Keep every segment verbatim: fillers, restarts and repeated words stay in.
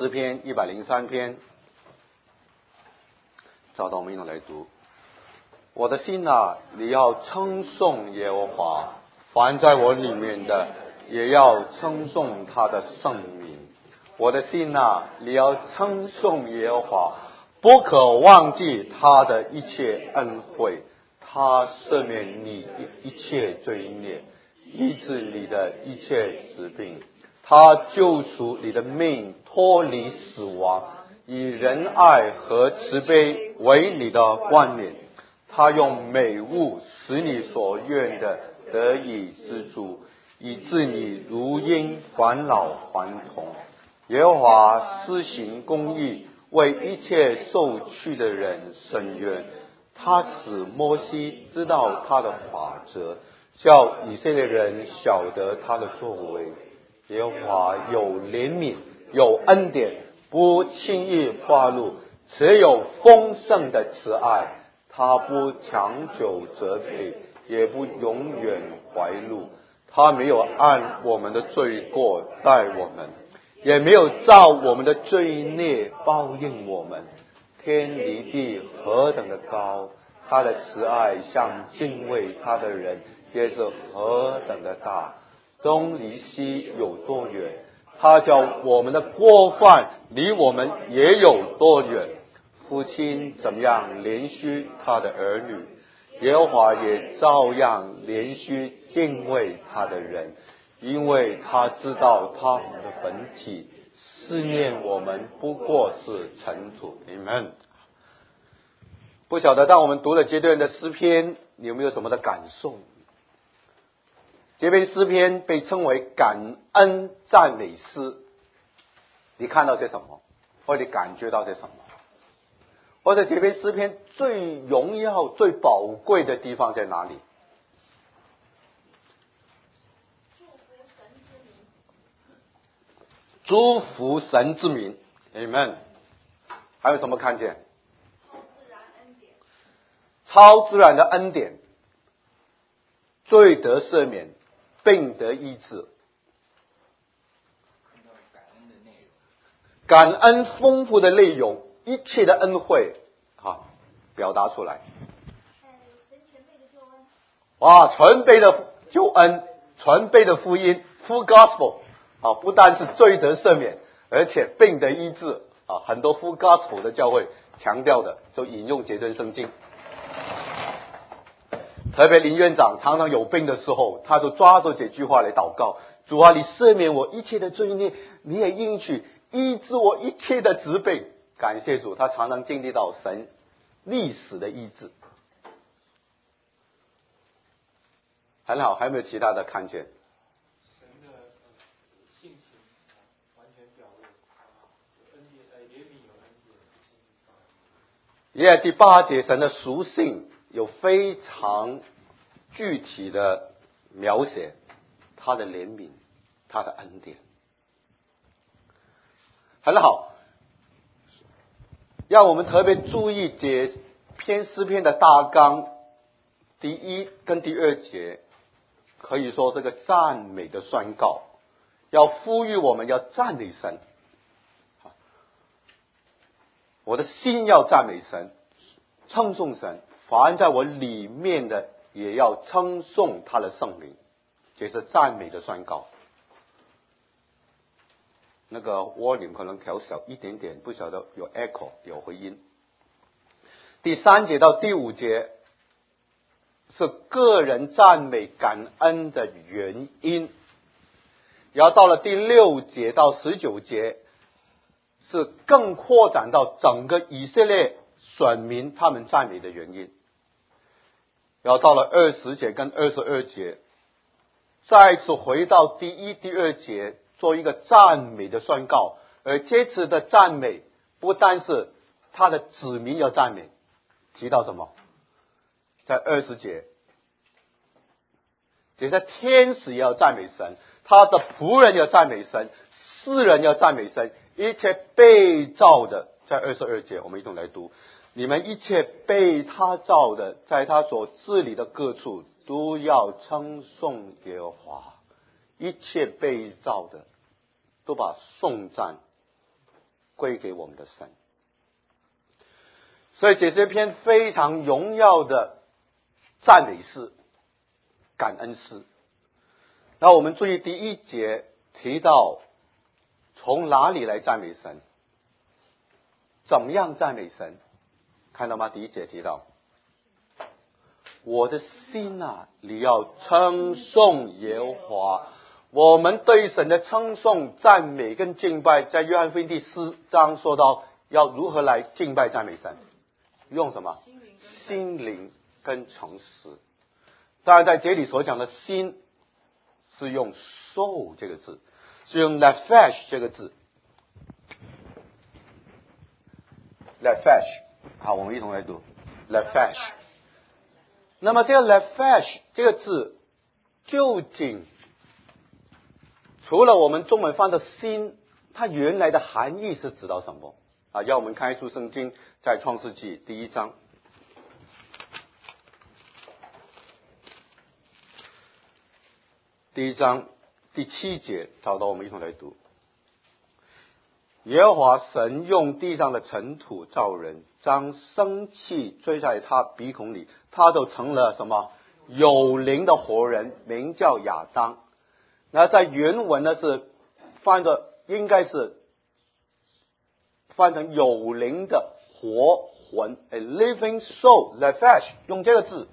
诗篇一百零三篇，找到我们一同来读。我的心啊，你要称颂耶和华，凡在我里面的也要称颂他的圣名。我的心啊，你要称颂耶和华，不可忘记他的一切恩惠，他赦免你一切罪孽，医治你的一切疾病，他救赎你的命脱离死亡，以仁爱和慈悲为你的冠冕，他用美物使你所愿的得以知足，以致你如鹰返老还童。耶和华施行公义，为一切受屈的人伸冤。他使摩西知道他的法则，叫以色列人晓得他的作为。耶和华有怜悯，有恩典，不轻易发怒，且有丰盛的慈爱。他不长久责备，也不永远怀怒。他没有按我们的罪过待我们，也没有照我们的罪孽报应我们。天离地何等的高，他的慈爱向敬畏他的人也是何等的大。东离西有多远，他叫我们的过犯离我们也有多远。父亲怎么样怜恤他的儿女，耶和华也照样怜恤敬畏他的人，因为他知道他们的本体，思念我们不过是尘土。 Amen。 不晓得当我们读了这段的诗篇，你有没有什么的感受？这篇诗篇被称为感恩赞美诗，你看到些什么，或者感觉到些什么？或者这篇诗篇最荣耀最宝贵的地方在哪里？祝福神之名。 Amen。 还有什么看见？超自然的恩典，罪得赦免，病得医治，感恩丰富的内容，一切的恩惠啊，表达出来。哇，全备的救恩，全备的福音 ，full gospel 啊，不但是罪得赦免，而且病得医治啊，很多 full gospel 的教会强调的，就引用这段圣经。特别林院长常常有病的时候，他就抓住这句话来祷告：主啊，你赦免我一切的罪孽，你也应许医治我一切的疾病。感谢主，他常常经历到神历史的医治。很好，还有没有其他的看见？ 神的性情完全表露，有恩典，呃，怜悯有恩典。 耶，第八节，神的属性有非常具体的描写，他的怜悯，他的恩典。很好，要我们特别注意这篇诗篇的大纲，第一跟第二节可以说是个赞美的宣告，要呼吁我们要赞美神。我的心要赞美神，称颂神，凡在我里面的也要称颂他的圣名，这是赞美的宣告。那个 volume 可能调小一点点，不晓得有 echo 有回音。第三节到第五节是个人赞美感恩的原因，然后到了第六节到十九节是更扩展到整个以色列选民他们赞美的原因，然后到了二十节跟二十二节再次回到第一第二节做一个赞美的宣告，而这次的赞美不单是他的子民要赞美，提到什么？在二十节，这些天使要赞美神，他的仆人要赞美神，世人要赞美神，一切被造的，在二十二节我们一同来读：你们一切被他造的，在他所治理的各处都要称颂耶和华。一切被造的都把颂赞归给我们的神。所以这些篇非常荣耀的赞美诗、感恩诗。那我们注意第一节提到从哪里来赞美神，怎么样赞美神，看到吗？第一节提到我的心啊，你要称颂耶和华。我们对神的称颂、赞美跟敬拜，在约翰福音第四章说到要如何来敬拜赞美神，用什么？心灵跟诚实。当然在这里所讲的心是用 soul 这个字，是用 nephesh 这个字。nephesh 好，我们一同来读 nephesh。那么这个 nephesh 这个字究竟除了我们中文翻的心，它原来的含义是指到什么啊？要我们看一处圣经，在创世纪第一章第一章第七节，找到我们一同来读。耶和华神用地上的尘土造人，将生气追在他鼻孔里，他就成了什么？有灵的活人，名叫亚当。那在原文呢是翻着，应该是翻成有灵的活魂 ，a living soul， nephesh 用这个字，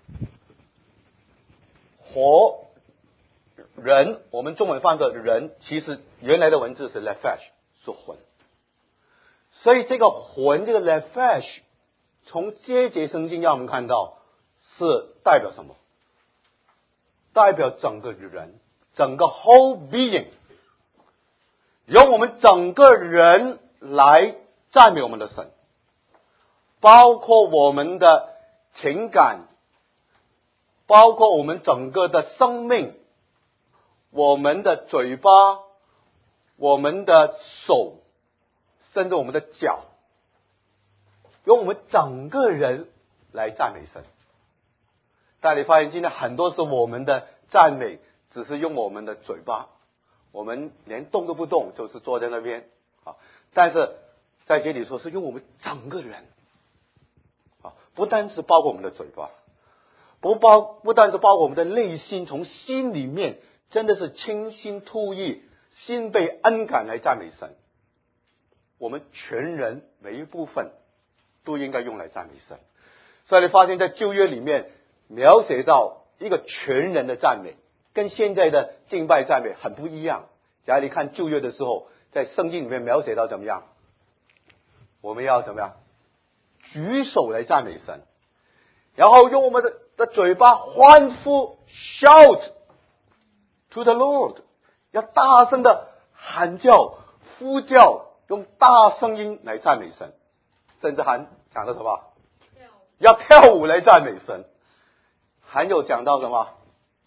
活人，我们中文翻着人，其实原来的文字是 nephesh， 是魂。所以这个魂，这个 nephesh， 从这节圣经让我们看到是代表什么？代表整个人，整个 whole being， 由我们整个人来赞美我们的神，包括我们的情感，包括我们整个的生命，我们的嘴巴，我们的手，甚至我们的脚，由我们整个人来赞美神。但你发现今天很多是我们的赞美只是用我们的嘴巴，我们连动都不动，就是坐在那边啊。但是在这里说是用我们整个人啊，不单是包括我们的嘴巴，不包不单是包括我们的内心，从心里面真的是倾心吐意，心被恩感来赞美神。我们全人每一部分都应该用来赞美神。所以你发现在旧约里面描写到一个全人的赞美，跟现在的敬拜赞美很不一样。假如你看旧约的时候，在圣经里面描写到怎么样，我们要怎么样举手来赞美神，然后用我们的的嘴巴欢呼 shout to the Lord， 要大声的喊叫呼叫，用大声音来赞美神，甚至还讲到什么要跳舞来赞美神，还有讲到什么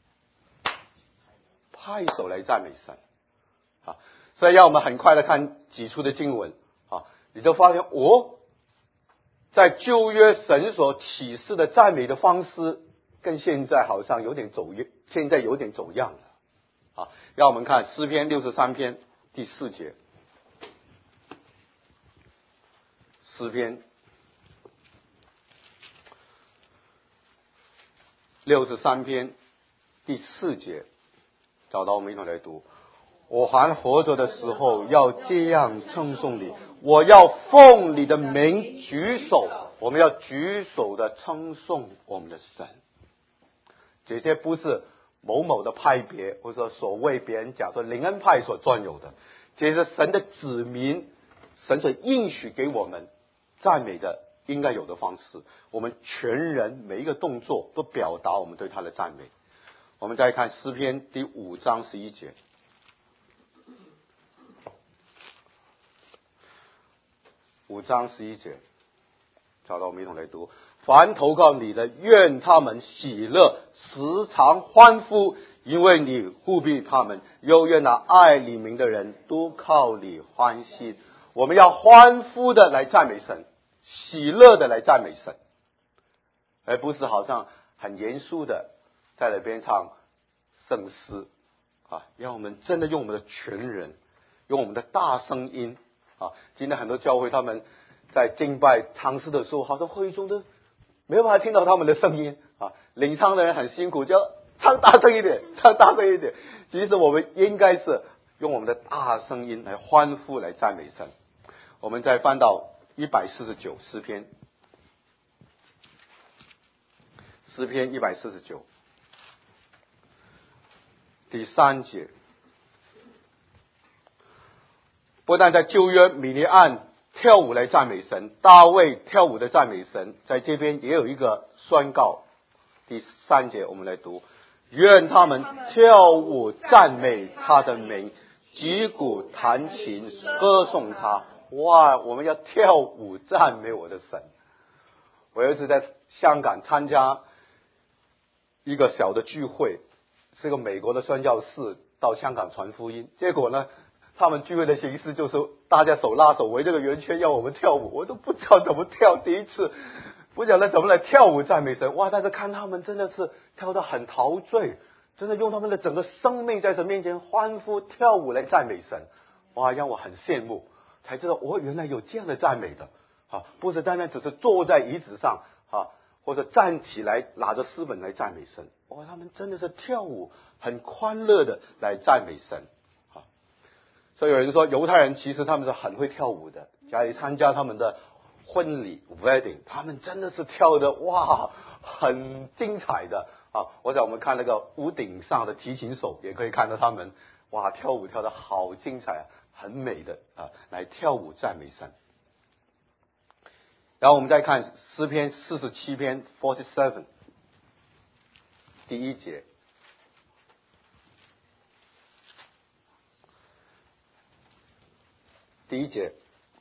拍手来赞美神啊。所以让我们很快的看几处的经文啊，你就发现哦，在旧约神所启示的赞美的方式跟现在好像有点走现在有点走样了啊。让我们看诗篇六十三篇第四节，诗篇六十三篇第四节，找到我们一同来读。我还活着的时候要这样称颂你，我要奉你的名举手，我们要举手的称颂我们的神。这些不是某某的派别，或者所谓别人讲说灵恩派所专有的，这是神的子民，神所应许给我们赞美的应该有的方式。我们全人每一个动作都表达我们对他的赞美。我们再看诗篇第五章十一节，五章十一节，找到我们一同来读。凡投靠你的，愿他们喜乐，时常欢呼，因为你护庇他们；又愿那爱你名的人都靠你欢喜。我们要欢呼的来赞美神，喜乐的来赞美神，而不是好像很严肃的在那边唱圣诗啊。让我们真的用我们的全人，用我们的大声音啊。今天很多教会他们在敬拜唱诗的时候，好像会中都没有办法听到他们的声音啊。领唱的人很辛苦，就要唱大声一点，唱大声一点。其实我们应该是用我们的大声音来欢呼，来赞美神。我们再翻到一百四十九诗篇，诗篇一百四十九第三节。不但在旧约米利暗跳舞来赞美神，大卫跳舞的赞美神，在这边也有一个宣告。第三节我们来读：愿他们跳舞赞美他的名，击鼓弹琴歌颂他。哇，我们要跳舞赞美我的神。我有一次在香港参加一个小的聚会，是个美国的宣教士到香港传福音，结果呢他们聚会的形式就是大家手拉手围这个圆圈要我们跳舞，我都不知道怎么跳，第一次不晓得怎么来跳舞赞美神。哇，但是看他们真的是跳得很陶醉，真的用他们的整个生命在神面前欢呼跳舞来赞美神。哇，让我很羡慕，才知道我、哦、原来有这样的赞美的啊，不是单单只是坐在椅子上啊，或者站起来拿着诗本来赞美神。哇，他们真的是跳舞很欢乐的来赞美神。所以有人说犹太人其实他们是很会跳舞的，假如参加他们的婚礼 wedding， 他们真的是跳的哇很精彩的啊！我想我们看那个屋顶上的提琴手也可以看到他们哇跳舞跳的好精彩啊，很美的啊，来跳舞赞美神。然后我们再看诗篇四十七篇 forty seven 第一节。第一节，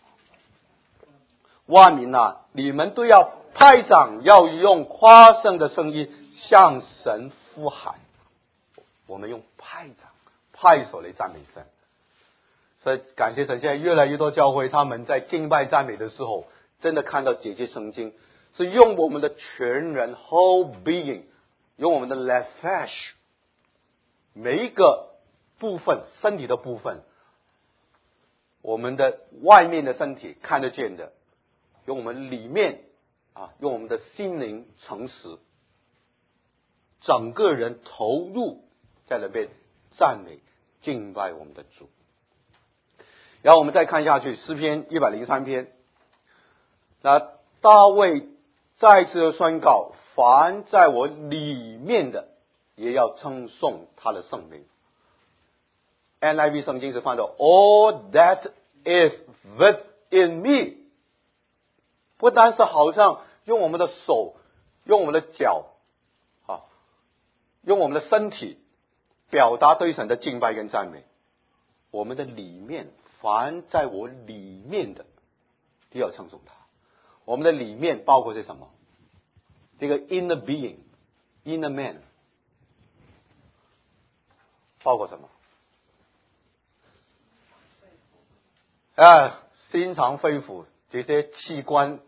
万民啊，你们都要拍掌，要用夸胜的声音向神呼喊。我们用拍掌、拍手来赞美神。所以感谢神，现在越来越多教会他们在敬拜赞美的时候，真的看到解经圣经，是用我们的全人 whole being， 用我们的 nefesh 每一个部分身体的部分。我们的外面的身体看得见的，用我们里面啊，用我们的心灵诚实，整个人投入在那边赞美敬拜我们的主。然后我们再看下去，诗篇一百零三篇，那大卫再次宣告：凡在我里面的，也要称颂他的圣名。N I V 圣经是翻到 All that is within me， 不单是好像用我们的手，用我们的脚啊，用我们的身体表达对神的敬拜跟赞美。我们的里面，凡在我里面的，都要称颂他。我们的里面包括是什么？这个 inner being inner man 包括什么？啊，心肠肺腑这些器官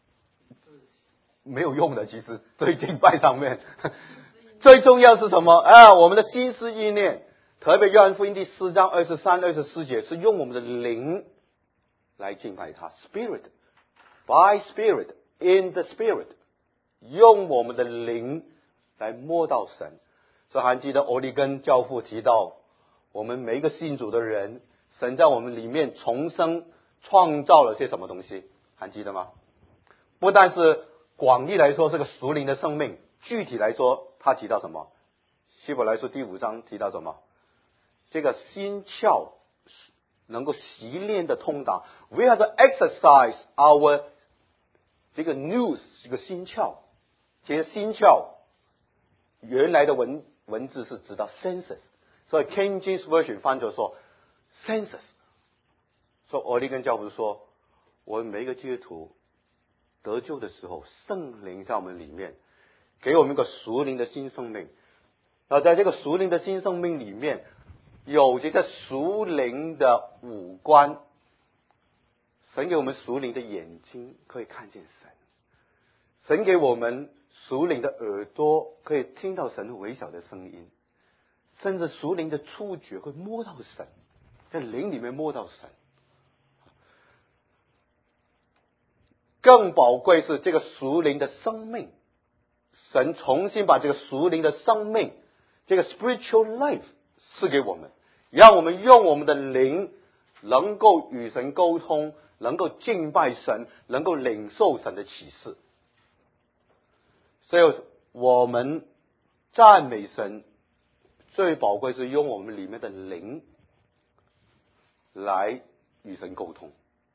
没有用的，其实对敬拜上面最重要是什么？啊，我们的心思意念，特别约翰福音第四章二十三、二十四节是用我们的灵来敬拜他 ，Spirit by Spirit in the Spirit， 用我们的灵来摸到神。所以还记得欧利根教父提到，我们每一个信主的人，神在我们里面重生创造了些什么东西，还记得吗？不但是广义来说是个属灵的生命，具体来说他提到什么？希伯来书第五章提到什么？这个心窍能够习练的通达 ，we have to exercise our 这个 nous 这个心窍。其实心窍原来的文文字是指到 senses， 所以 King James Version 翻就说 senses。所以欧利根教父说，我们每一个基督徒得救的时候，圣灵在我们里面，给我们一个属灵的新生命。那在这个属灵的新生命里面，有这些属灵的五官，神给我们属灵的眼睛，可以看见神；神给我们属灵的耳朵，可以听到神微小的声音；甚至属灵的触觉，会摸到神，在灵里面摸到神。 更宝贵是这个属灵的生命，神重新把这个属灵的生命，这个 spiritual life 赐给我们，让我们用我们的灵能够与神沟通，能够敬拜神，能够领受神的启示。所以我们赞美神最宝贵是用我们里面的灵来与神沟通，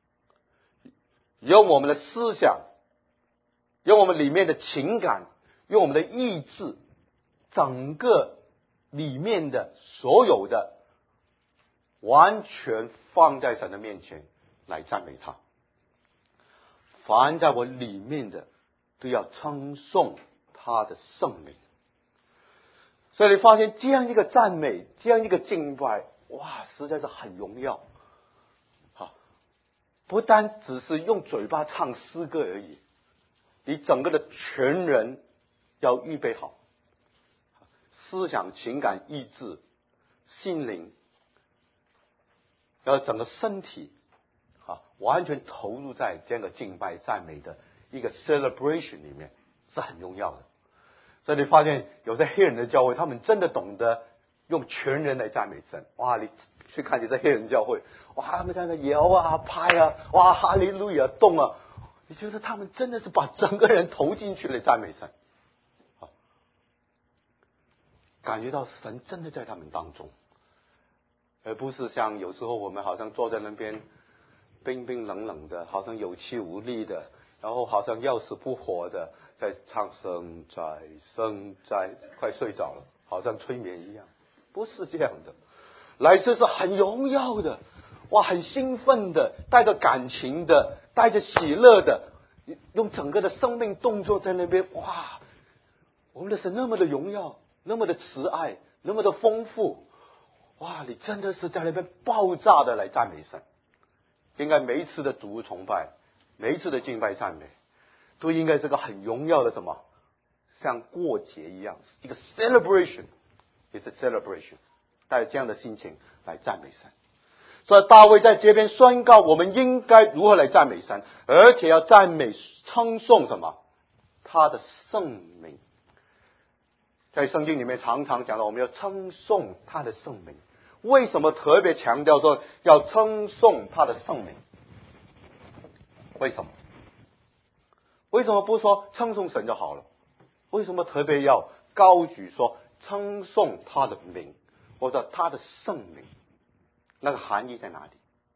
用我们的思想，用我们里面的情感，用我们的意志，整个里面的所有的完全放在神的面前来赞美他。凡在我里面的都要称颂他的圣名。所以你发现这样一个赞美，这样一个敬拜，哇，实在是很荣耀。好，不单只是用嘴巴唱诗歌而已，你整个的全人要预备好，思想、情感、意志、心灵，要整个身体啊，完全投入在这样的敬拜赞美的一个 celebration 里面，是很荣耀的。所以你发现有些黑人的教会，他们真的懂得用全人来赞美神。哇，你去看你在黑人教会，哇，他们在那摇啊拍啊，哇，哈利路亚动啊，你觉得他们真的是把整个人投进去来赞美神，好，感觉到神真的在他们当中，而不是像有时候我们好像坐在那边冰冰冷冷的，好像有气无力的，然后好像要死不活的在唱圣哉圣哉，快睡着了，好像催眠一样。不是这样的，来世是很荣耀的，哇，很兴奋的，带着感情的，带着喜乐的，用整个的生命动作在那边，哇，我们的神那么的荣耀，那么的慈爱，那么的丰富，哇，你真的是在那边爆炸的来赞美神。应该每一次的主日崇拜，每一次的敬拜赞美，都应该是个很荣耀的什么，像过节一样，一个 celebration， 也是 celebration， 带着这样的心情来赞美神。所以大卫在这边宣告，我们应该如何来赞美神，而且要赞美称颂什么，他的圣名。在圣经里面常常讲到，我们要称颂他的圣名。为什么特别强调说要称颂他的圣名？为什么？为什么不说称颂神就好了？为什么特别要高举说称颂他的名，或者他的圣名？那个含义在哪里？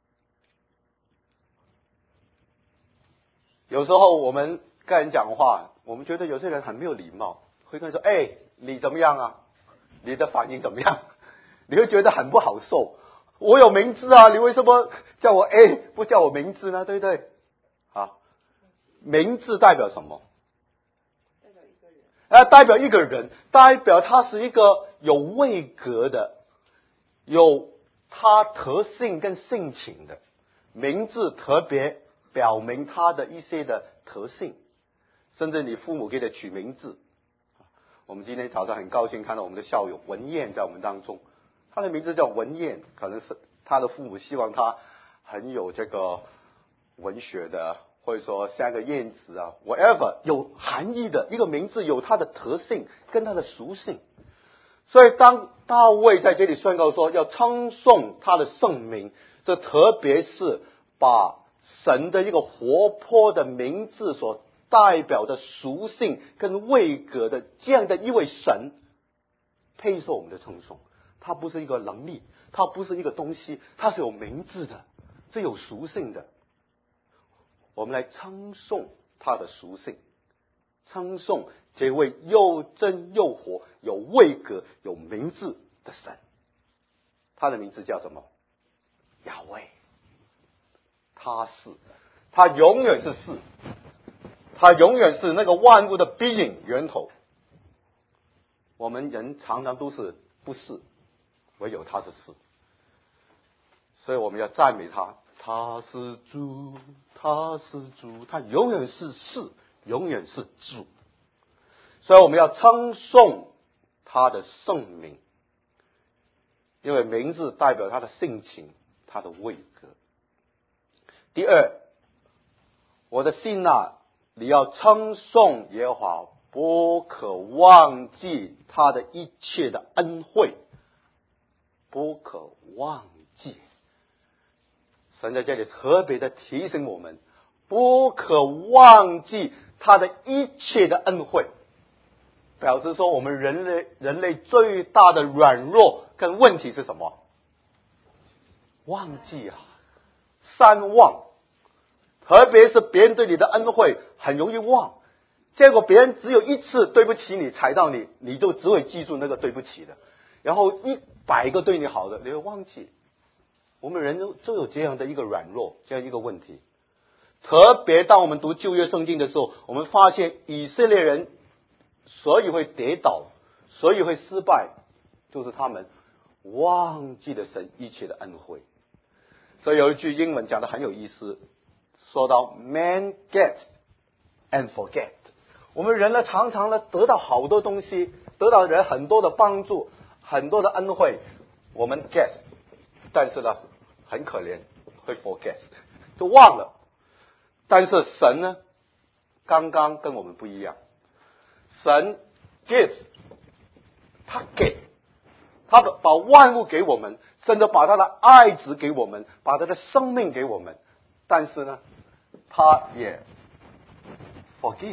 有时候我们跟人讲话，我们觉得有些人很没有礼貌，会跟人说：“哎，你怎么样啊？你的反应怎么样？”你会觉得很不好受。我有名字啊，你为什么叫我 A 不叫我名字呢？对不对？啊，名字代表什么？代表一个人。啊，代表一个人，代表他是一个有位格的，有他特性跟性情的。名字特别表明他的一些的特性，甚至你父母给他取名字。我们今天早上很高兴看到我们的校友文燕在我们当中。他的名字叫文燕，可能是他的父母希望他很有这个文学的，或者说像个燕子啊 whatever 有含义的一个名字，有它的特性跟它的属性。所以当大卫在这里宣告说要称颂他的圣名，这特别是把神的一个活泼的名字所代表的属性跟位格的这样的一位神配受我们的称颂。它不是一个能力，它不是一个东西，它是有名字的，是有属性的。我们来称颂它的属性，称颂这位又真又活、有位格、有名字的神。他的名字叫什么？亚威。他是，他永远是是，他永远是那个万物的 being 源头。我们人常常都是不是。唯有他是是，所以我们要赞美他，他是主，他是主，他永远是是，永远是主，所以我们要称颂他的圣名，因为名字代表他的性情，他的位格。第二， 我的心啊，你要称颂耶和华，不可忘记他的一切的恩惠，不可忘记。神在这里特别的提醒我们，不可忘记他的一切的恩惠，表示说我们人类人类最大的软弱跟问题是什么？忘记啊，善忘。特别是别人对你的恩惠很容易忘，结果别人只有一次对不起你，踩到你，你就只会记住那个对不起的，然后一百个对你好的你会忘记。我们人就有这样的一个软弱，这样一个问题。特别当我们读旧约圣经的时候，我们发现以色列人所以会跌倒，所以会失败，就是他们忘记了神一切的恩惠。所以有一句英文讲得很有意思，说到 man get and forget。 我们人呢常常呢得到好多东西，得到人很多的帮助，很多的恩惠，我们 get， 但是呢很可怜，会 forget， 就忘了。但是神呢刚刚跟我们不一样，神 gives， 他给，他把万物给我们，甚至把他的爱子给我们，把他的生命给我们，但是呢他也 forgive。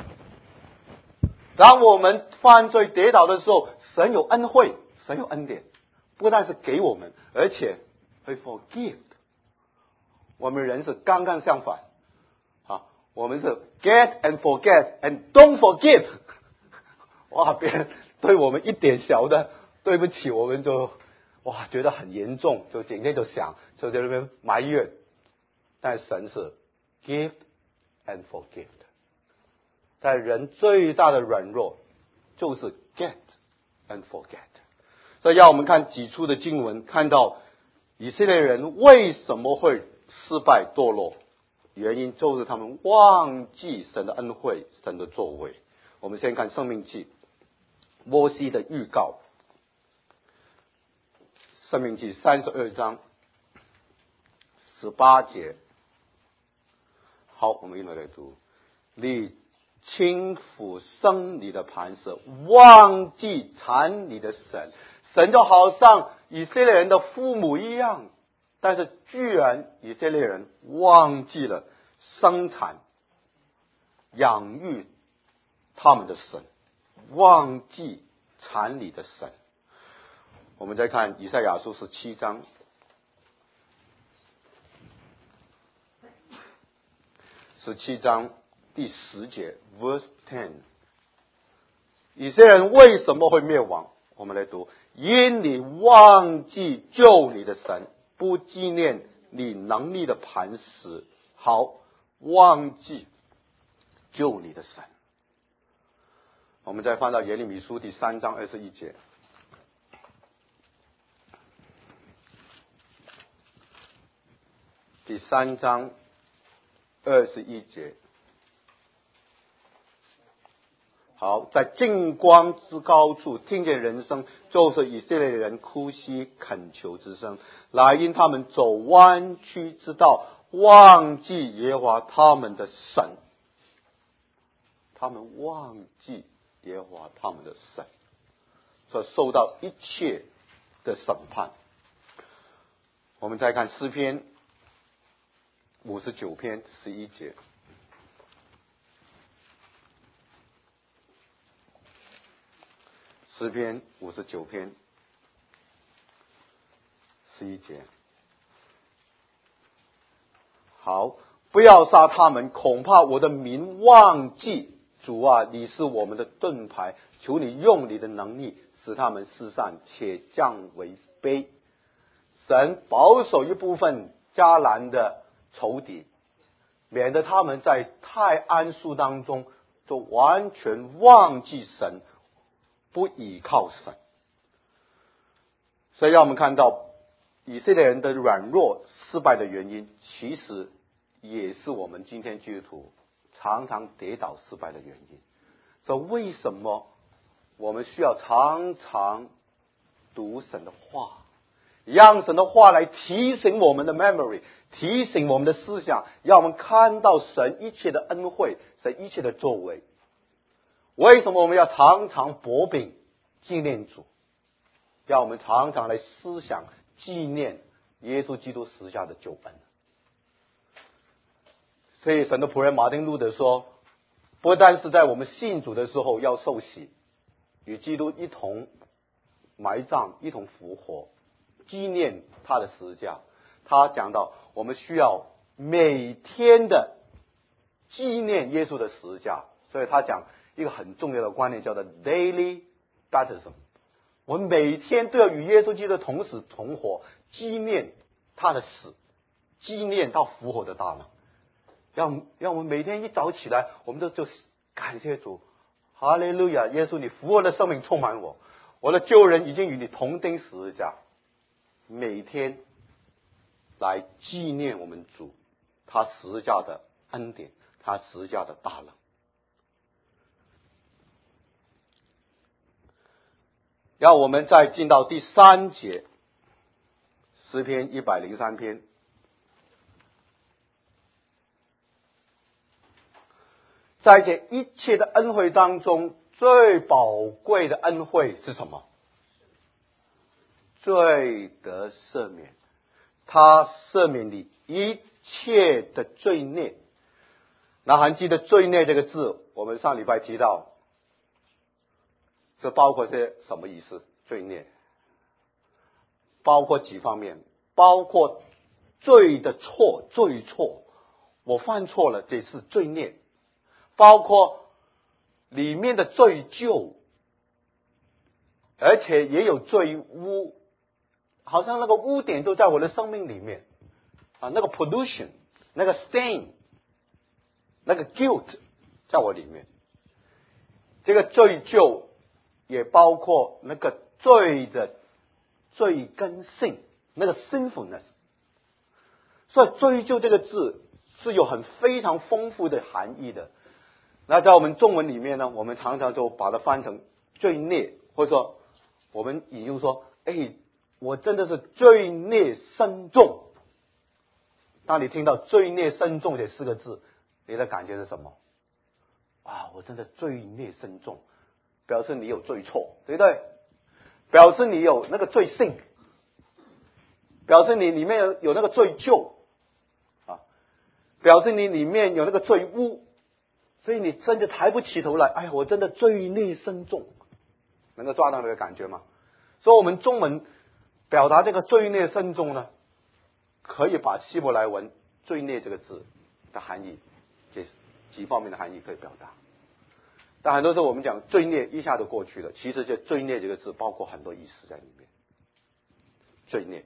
当我们犯罪跌倒的时候，神有恩惠，神有恩典，不但是给我们，而且会 forgive。 我们人是刚刚相反啊，我们是 get and forget and don't forgive。 哇，别人对我们一点小的对不起，我们就哇觉得很严重，就整天就想，就在那边埋怨。但神是 give and forgive。 但人最大的软弱就是 get and forget。 所以让我们看几处的经文，看到以色列人为什么会失败堕落，原因就是他们忘记神的恩惠，神的作为。我们先看申命记，摩西的预告，申命记三十二章十八节。好，我们一起来读。你轻抚生你的磐石，忘记产你的神。神就好像以色列人的父母一样，但是居然以色列人忘记了生产养育他们的神，忘记产你的神。我们再看以赛亚书十七章十七章第十节 verse ten。 以色列人为什么会灭亡？我们来读，因你忘记救你的神，不纪念你能力的磐石。好，忘记救你的神。我们再翻到耶利米书第三章二十一节，第三章二十一节。好，在净光之高处听见人声，就是以色列人哭泣恳求之声，来因他们走弯曲之道，忘记耶和华他们的神。他们忘记耶和华他们的神，所受到一切的审判。我们再看诗篇五十九篇十一节，诗篇五十九篇十一节。好，不要杀他们，恐怕我的民忘记主啊，你是我们的盾牌，求你用你的能力使他们失散，且降为卑。神保守一部分迦南的仇敌，免得他们在太安树当中就完全忘记神，不倚靠神。所以让我们看到以色列人的软弱失败的原因，其实也是我们今天基督徒常常跌倒失败的原因。所以为什么我们需要常常读神的话， 让神的话来提醒我们的 memory， 提醒我们的思想，让我们看到神一切的恩惠，神一切的作为。为什么我们要常常薄饼纪念主？让我们常常来思想纪念耶稣基督十架的救恩。所以神的仆人马丁路德说，不但是在我们信主的时候要受洗，与基督一同埋葬，一同复活，纪念他的十架。他讲到我们需要每天的纪念耶稣的十架，所以他讲一个很重要的观念，叫做 daily baptism。我们每天都要与耶稣基督同死同活，纪念他的死，纪念他复活的大能。让让我们每天一早起来，我们都就感谢主，哈利路亚！耶稣，你复活的生命充满我，我的旧人已经与你同钉十字架。每天来纪念我们主，他十字架的恩典，他十字架的大能。让我们再进到第三节，诗篇一百零三篇。在这一切的恩惠当中，最宝贵的恩惠是什么？罪得赦免，他赦免你一切的罪孽。那还记得罪孽这个字，我们上礼拜提到，是包括些什么意思？罪孽包括几方面，包括罪的错，罪错，我犯错了，这是罪孽。包括里面的罪疚，而且也有罪污，好像那个污点就在我的生命里面啊，那个 pollution， 那个 stain， 那个 guilt 在我里面。这个罪疚也包括那个罪的罪根性，那个 sinfulness。所以罪疚这个字是有很非常丰富的含义的。那在我们中文里面呢，我们常常就把它翻成罪孽，或者说我们引用说，哎，我真的是罪孽深重。当你听到罪孽深重这四个字，你的感觉是什么？啊，我真的罪孽深重，表示你有罪错，对不对？表示你有那个罪性，表示你里面有有那个罪疚啊，表示你里面有那个罪污。所以你真的抬不起头来，哎呀，我真的罪孽深重，能够抓到那个感觉吗？所以我们中文表达这个罪孽深重呢，可以把希伯来文罪孽这个字的含义，这几方面的含义可以表达。但很多时候我们讲罪孽一下就过去了，其实这罪孽这个字包括很多意思在里面。罪孽，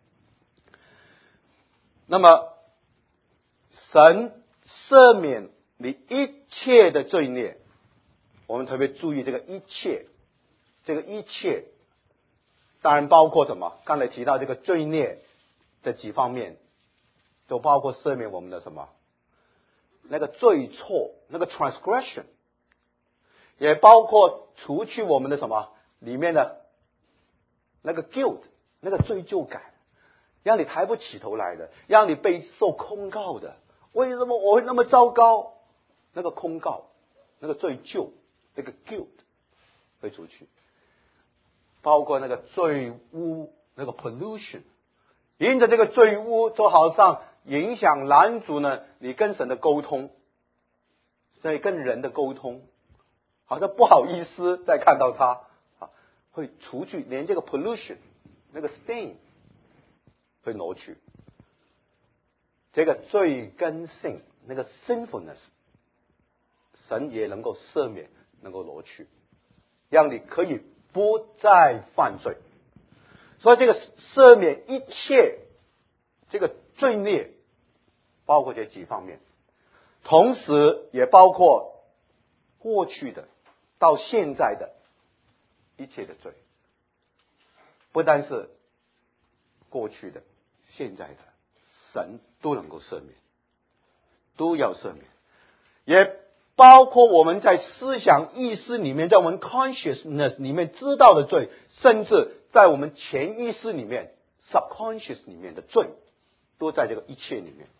那么神赦免你一切的罪孽，我们特别注意这个一切，这个一切当然包括什么？刚才提到这个罪孽的几方面，都包括赦免我们的什么？那个罪错，那个 transgression， 也包括除去我们的什么里面的那个 guilt， 那个罪疚感，让你抬不起头来的，让你被受控告的。为什么我会那么糟糕？那个控告，那个罪疚，那个 guilt 会除去，包括那个罪污，那个 pollution， 因着这个罪污，就好像影响拦阻呢你跟神的沟通，所以跟人的沟通，好像不好意思再看到他啊，会除去，连这个 pollution， 那个 stain 会挪去，这个罪根性，那个 sinfulness。神也能够赦免，能够挪去，让你可以不再犯罪。所以这个赦免一切这个罪孽，包括这几方面，同时也包括过去的到现在的一切的罪，不单是过去的，现在的，神都能够赦免，都要赦免，也包括我们在思想意识里面，在我们 consciousness 里面知道的罪，甚至在我们潜意识里面 subconscious 里面的罪，都在这个一切里面，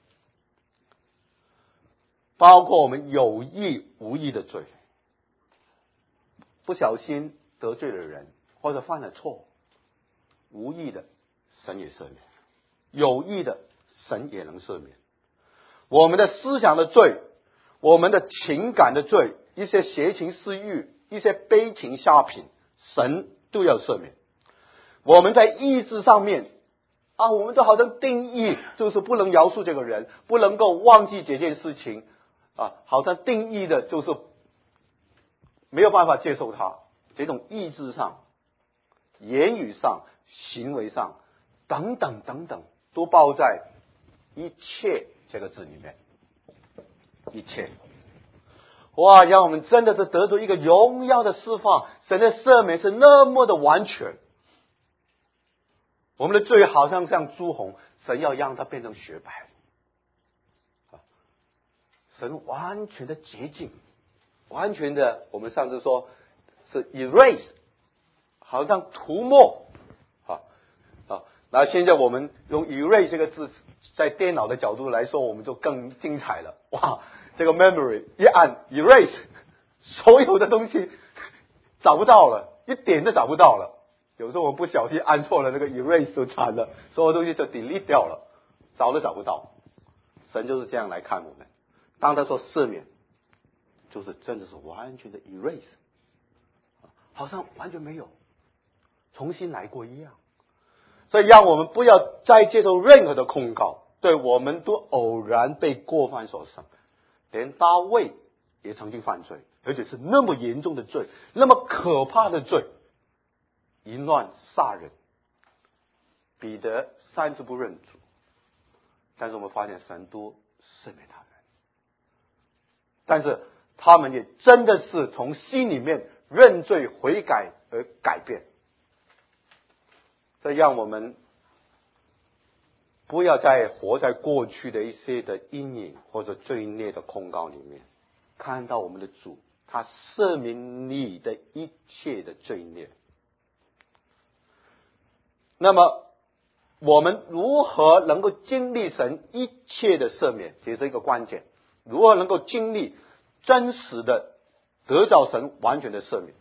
包括我们有意无意的罪，不小心得罪了人，或者犯了错，无意的神也赦免，有意的神也能赦免。我们的思想的罪，我们的情感的罪，一些邪情私欲，一些悲情下品，神都要赦免。我们在意志上面啊，我们都好像定义就是不能饶恕这个人，不能够忘记这件事情啊，好像定义的就是没有办法接受他。这种意志上、言语上、行为上等等等等，都包在一切这个字里面。一切，哇！让我们真的是得出一个荣耀的释放，神的赦免是那么的完全。我们的罪好像像朱红，神要让它变成雪白，神完全的洁净，完全的，我们上次说是 erase， 好像涂抹啊啊。那现在我们用 erase 这个字，在电脑的角度来说，我们就更精彩了。哇，这个 memory 一按 erase， 所有的东西找不到了，一点都找不到了。有时候我们不小心按错了那个 erase 就惨了，所有东西就 delete 掉了，找都找不到。神就是这样来看我们。当他说赦免，就是真的是完全的 erase， 好像完全没有，重新来过一样。所以让我们不要再接受任何的控告，对我们都偶然被过犯所伤。连大卫也曾经犯罪，而且是那么严重的罪，那么可怕的罪，淫乱、杀人。彼得三次不认主，但是我们发现神都赦免他们，但是他们也真的是从心里面认罪悔改而改变。这让我们不要再活在过去的一些的阴影或者罪孽的控告里面，看到我们的主，他赦免你的一切的罪孽。那么我们如何能够经历神一切的赦免，这是一个关键。如何能够经历真实的得着神完全的赦免？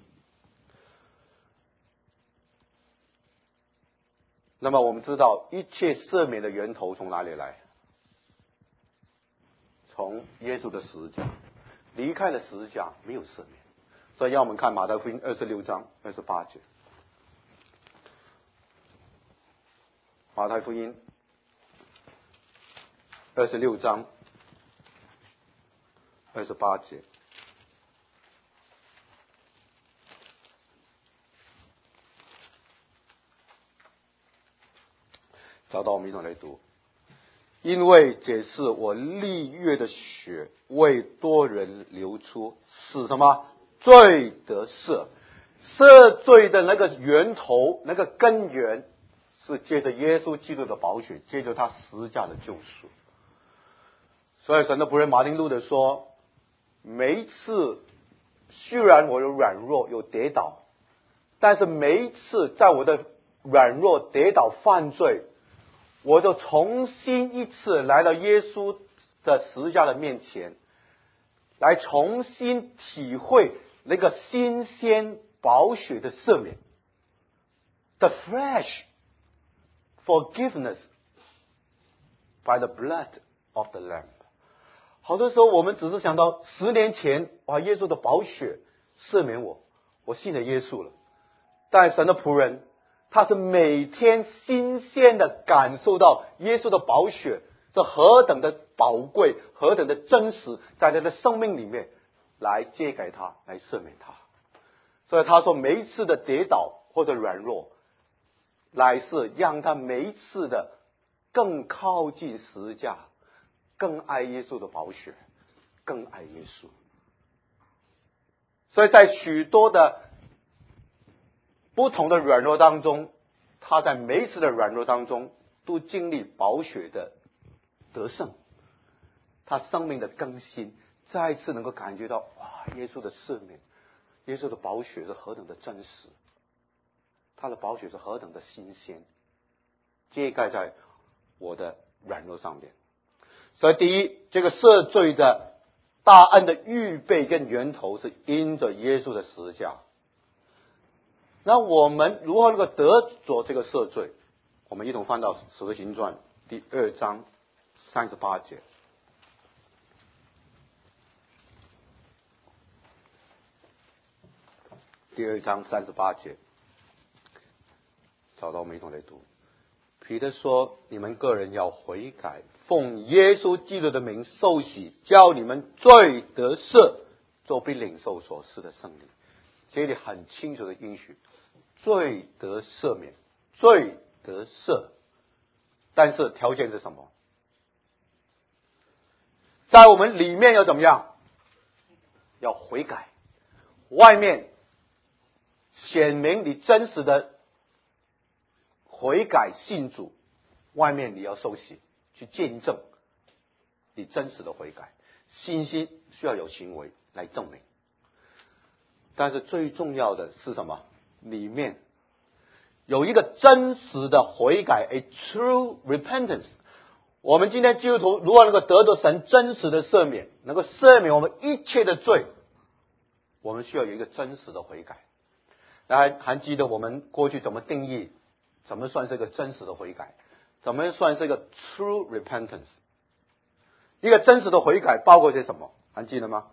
那么我们知道一切赦免的源头从哪里来？从耶稣的十字架，离开了十字架没有赦免。所以让我们看马太福音二十六章二十八节。马太福音二十六章二十八节。找到我们一同来读。因为这是我立约的血为多人流出，使什么？罪得赦。赦罪的那个源头，那个根源是借着耶稣基督的宝血，借着他十字架的救赎。所以神的仆人马丁路德说，每一次虽然我有软弱有跌倒，但是每一次在我的软弱跌倒犯罪，我就重新一次来到耶稣的十字架的面前，来重新体会那个新鲜宝血的赦免 ，the fresh forgiveness by the blood of the Lamb。好多时候我们只是想到十年前，哇，耶稣的宝血赦免我，我信了耶稣了。但神的仆人，他是每天新鲜的感受到耶稣的宝血是何等的宝贵，何等的真实，在他的生命里面来揭改他，来赦免他。所以他说，每一次的跌倒或者软弱，乃是让他每一次的更靠近十字架，更爱耶稣的宝血，更爱耶稣。所以在许多的不同的软弱当中，他在每一次的软弱当中都经历宝血的得胜，他生命的更新，再一次能够感觉到，哇，耶稣的赦免，耶稣的宝血是何等的真实，他的宝血是何等的新鲜。 揭盖在我的软弱上面。所以第一，这个赦罪的大恩的预备跟源头是因着耶稣的十字架。那我们如何能够得着这个赦罪？我们一同翻到《使徒行传》第二章三十八节。第二章三十八节，找到我们一同来读。彼得说：“你们个人要悔改，奉耶稣基督的名受洗，叫你们罪得赦，就必领受所赐的圣灵。”这里很清楚的允许罪得赦免，罪得赦，但是条件是什么？在我们里面要怎么样？要悔改，外面显明你真实的悔改信主，外面你要受洗去见证你真实的悔改。信心需要有行为来证明，但是最重要的是什么？里面有一个真实的悔改 ，a true repentance。我们今天基督徒如果能够得到神真实的赦免，能够赦免我们一切的罪，我们需要有一个真实的悔改。大家还记得我们过去怎么定义，怎么算是一个真实的悔改，怎么算是一个 true repentance？ 一个真实的悔改包括些什么？还记得吗？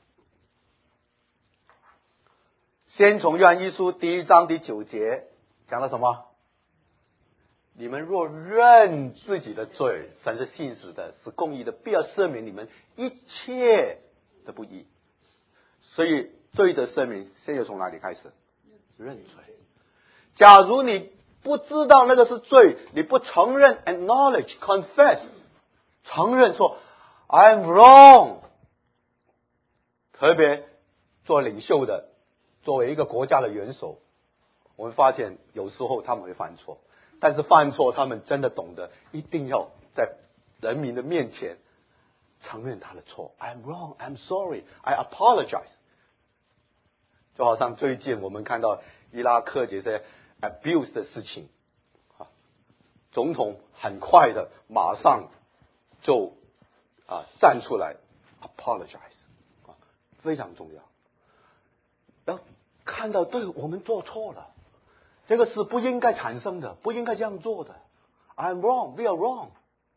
先从约翰一书第一章第九节讲了什么？你们若认自己的罪，神是信实的，是公义的，必要赦免你们一切的不义。所以罪的赦免现在从哪里开始？认罪。假如你不知道那个是罪，你不承认 acknowledge confess 承认说 I'm wrong， 特别做领袖的，作为一个国家的元首，我们发现有时候他们会犯错，但是犯错他们真的懂得一定要在人民的面前承认他的错。 I'm wrong, I'm sorry, I apologize。 就好像最近我们看到伊拉克这些 abuse 的事情，总统很快的马上就啊站出来 apologize， 非常重要。要看到对我们做错了，这个是不应该产生的，不应该这样做的。 I'm wrong, we are wrong。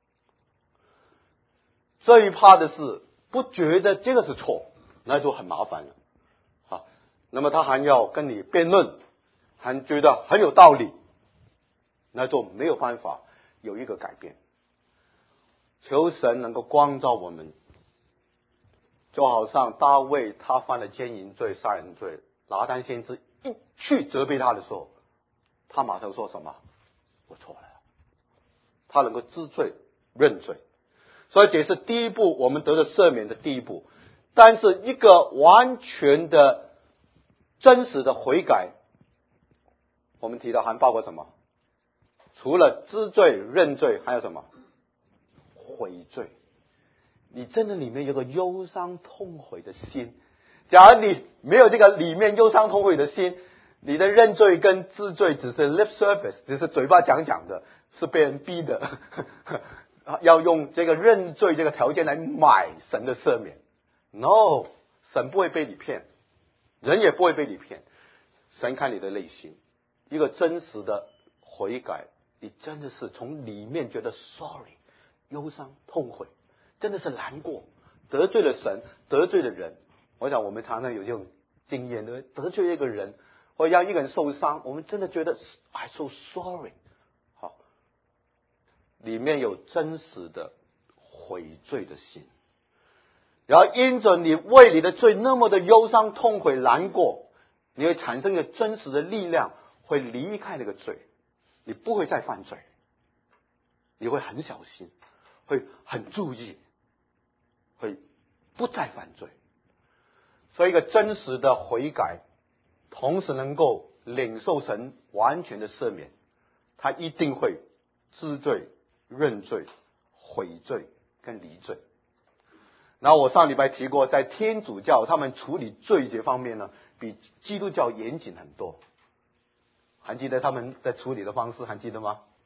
最怕的是不觉得这个是错，那就很麻烦了。好，那么他还要跟你辩论，还觉得很有道理，那就没有办法有一个改变。求神能够光照我们，就好像大卫他犯了奸淫罪、杀人罪，拿单先知一去责备他的时候，他马上说什么？我错了。他能够知罪认罪，所以这是第一步，我们得到赦免的第一步。但是一个完全的真实的悔改，我们提到还包括什么？除了知罪认罪，还有什么？悔罪。你真的里面有个忧伤痛悔的心。假如你没有这个里面忧伤痛悔的心，你的认罪跟知罪只是 lip service， 只是嘴巴讲讲的，是被人逼的要用这个认罪这个条件来买神的赦免。 No， 神不会被你骗，人也不会被你骗。神看你的内心，一个真实的悔改，你真的是从里面觉得 sorry， 忧伤痛悔，真的是难过，得罪了神，得罪了人。我想我们常常有这种经验的，得罪一个人或让一个人受伤，我们真的觉得 I'm so sorry。 好，里面有真实的悔罪的心，然后因着你为你的罪那么的忧伤痛悔难过，你会产生一个真实的力量，会离开那个罪，你不会再犯罪，你会很小心，会很注意，会不再犯罪。所以一个真实的悔改，同时能够领受神完全的赦免，他一定会知罪认罪悔罪跟离罪。然后我上礼拜提过，在天主教他们处理罪这方面呢，比基督教严谨很多。还记得他们在处理的方式还记得吗？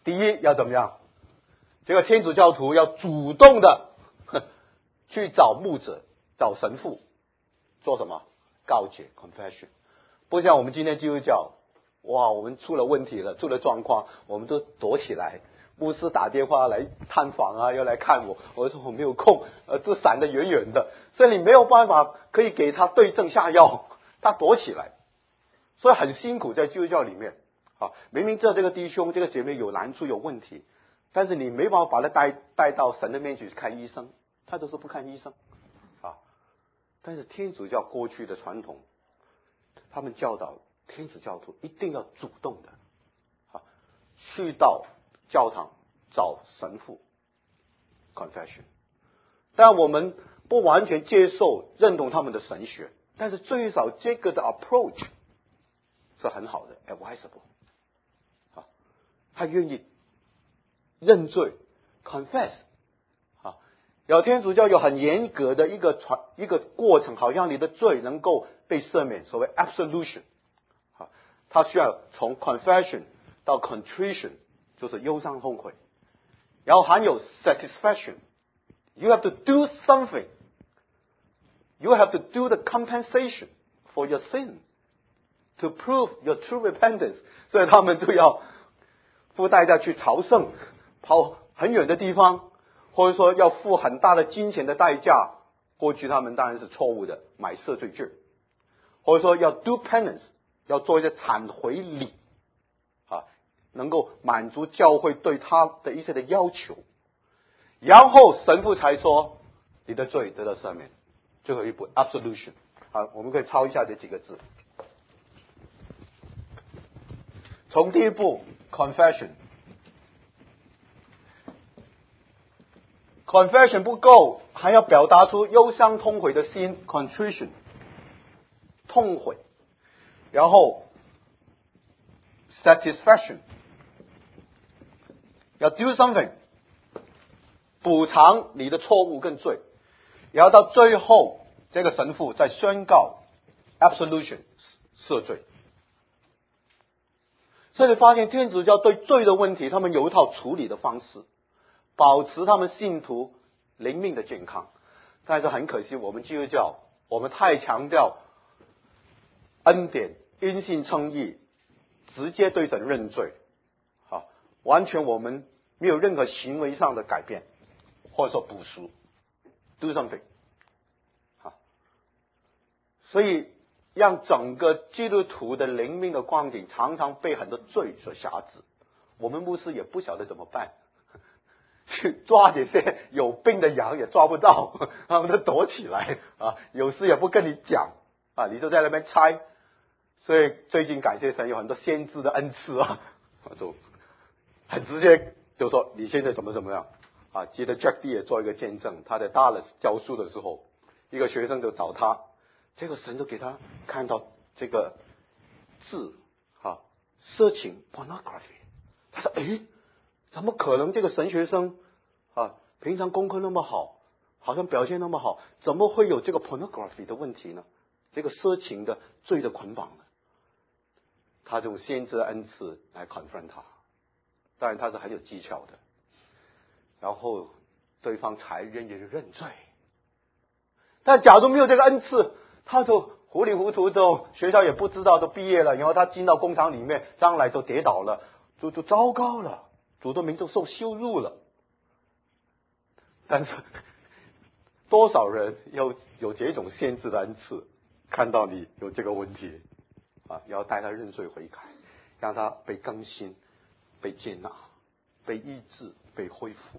第一要怎么样？这个天主教徒要主动的去找牧者、找神父，做什么？告解 confession。不像我们今天基督教，哇，我们出了问题了，出了状况，我们都躲起来。牧师打电话来探访啊，要来看我，我说我没有空，呃，都闪得远远的，所以你没有办法可以给他对症下药，他躲起来，所以很辛苦在基督教里面啊。明明知道这个弟兄、这个姐妹有难处、有问题，但是你没办法把他带带到神的面前去看医生，他都是不看医生啊。但是天主教过去的传统，他们教导天主教徒一定要主动的啊，去到教堂找神父 confession。 但我们不完全接受认同他们的神学，但是最少这个的 approach 是很好的 advisable 啊，他愿意认罪 confess 啊。有天主教有很严格的一个传一个过程，好像你的罪能够被赦免，所谓 absolution 啊，他需要从 confession 到 contrition，就是忧伤痛悔，然后还有 satisfaction。 You have to do something. You have to do the compensation for your sin to prove your true repentance. 所以他们就要付代价去朝圣，跑很远的地方，或者说要付很大的金钱的代价。过去他们当然是错误的，买赦罪券，或者说要 do penance， 要做一些忏悔礼能够满足教会对他的一些的要求，然后神父才说你的罪得到赦免。最后一步 absolution。 好，我们可以抄一下这几个字。从第一步 confession， confession 不够，还要表达出忧伤痛悔的心 contrition， 痛悔，然后 satisfaction，要 do something， 补偿你的错误跟罪，然后到最后这个神父再宣告 absolution， 赦罪。所以你发现天主教对罪的问题，他们有一套处理的方式，保持他们信徒灵命的健康。但是很可惜，我们基督教我们太强调恩典、因信称义，直接对神认罪，好，完全我们没有任何行为上的改变，或者说补赎 do something， 好，所以让整个基督徒的灵命的光景常常被很多罪所辖制。我们牧师也不晓得怎么办，去抓这些有病的羊也抓不到，他们都躲起来啊，有事也不跟你讲啊，你就在那边猜。所以最近感谢神有很多先知的恩赐啊，就很直接就说你现在怎么怎么样啊。记得 Jack D 也做一个见证，他在 Dallas 教书的时候，一个学生就找他，这个神就给他看到这个字啊，色情 pornography。他说诶，怎么可能？这个神学生啊，平常功课那么好，好像表现那么好，怎么会有这个 pornography 的问题呢？这个色情的罪的捆绑呢？他用先知的恩赐来 confront 他，当然他是很有技巧的，然后对方才愿意认罪。但假如没有这个恩赐，他就糊里糊涂，就学校也不知道，都毕业了，然后他进到工厂里面，将来就跌倒了，就就糟糕了，主的民众受羞辱了。但是多少人有有这种先知的恩赐，看到你有这个问题啊，要带他认罪悔改，让他被更新、被接纳、被医治、被恢复。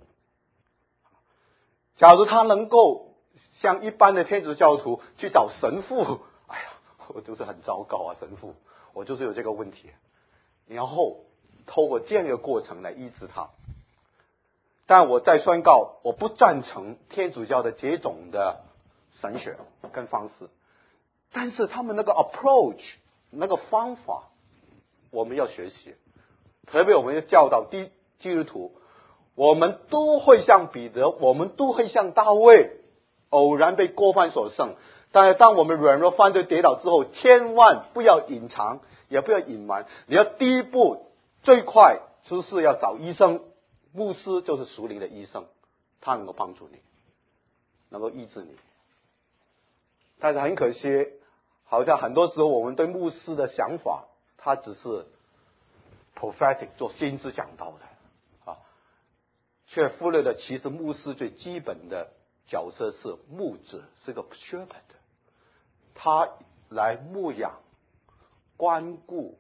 假如他能够像一般的天主教徒去找神父，哎呀，我就是很糟糕啊，神父，我就是有这个问题，然后透过这样一个过程来医治他。但我再宣告，我不赞成天主教的这种的神学跟方式，但是他们那个 approach 那个方法我们要学习，特别我们要教导基基督徒，我们都会像彼得，我们都会像大卫，偶然被过犯所胜。但是当我们软弱犯罪跌倒之后，千万不要隐藏，也不要隐瞒，你要第一步最快知识要找医生，牧师就是属灵的医生，他能够帮助你，能够医治你。但是很可惜，好像很多时候我们对牧师的想法，他只是 prophetic 做先知讲道的啊，却忽略了其实牧师最基本的角色是牧者，是个 shepherd， 他来牧养、关顾、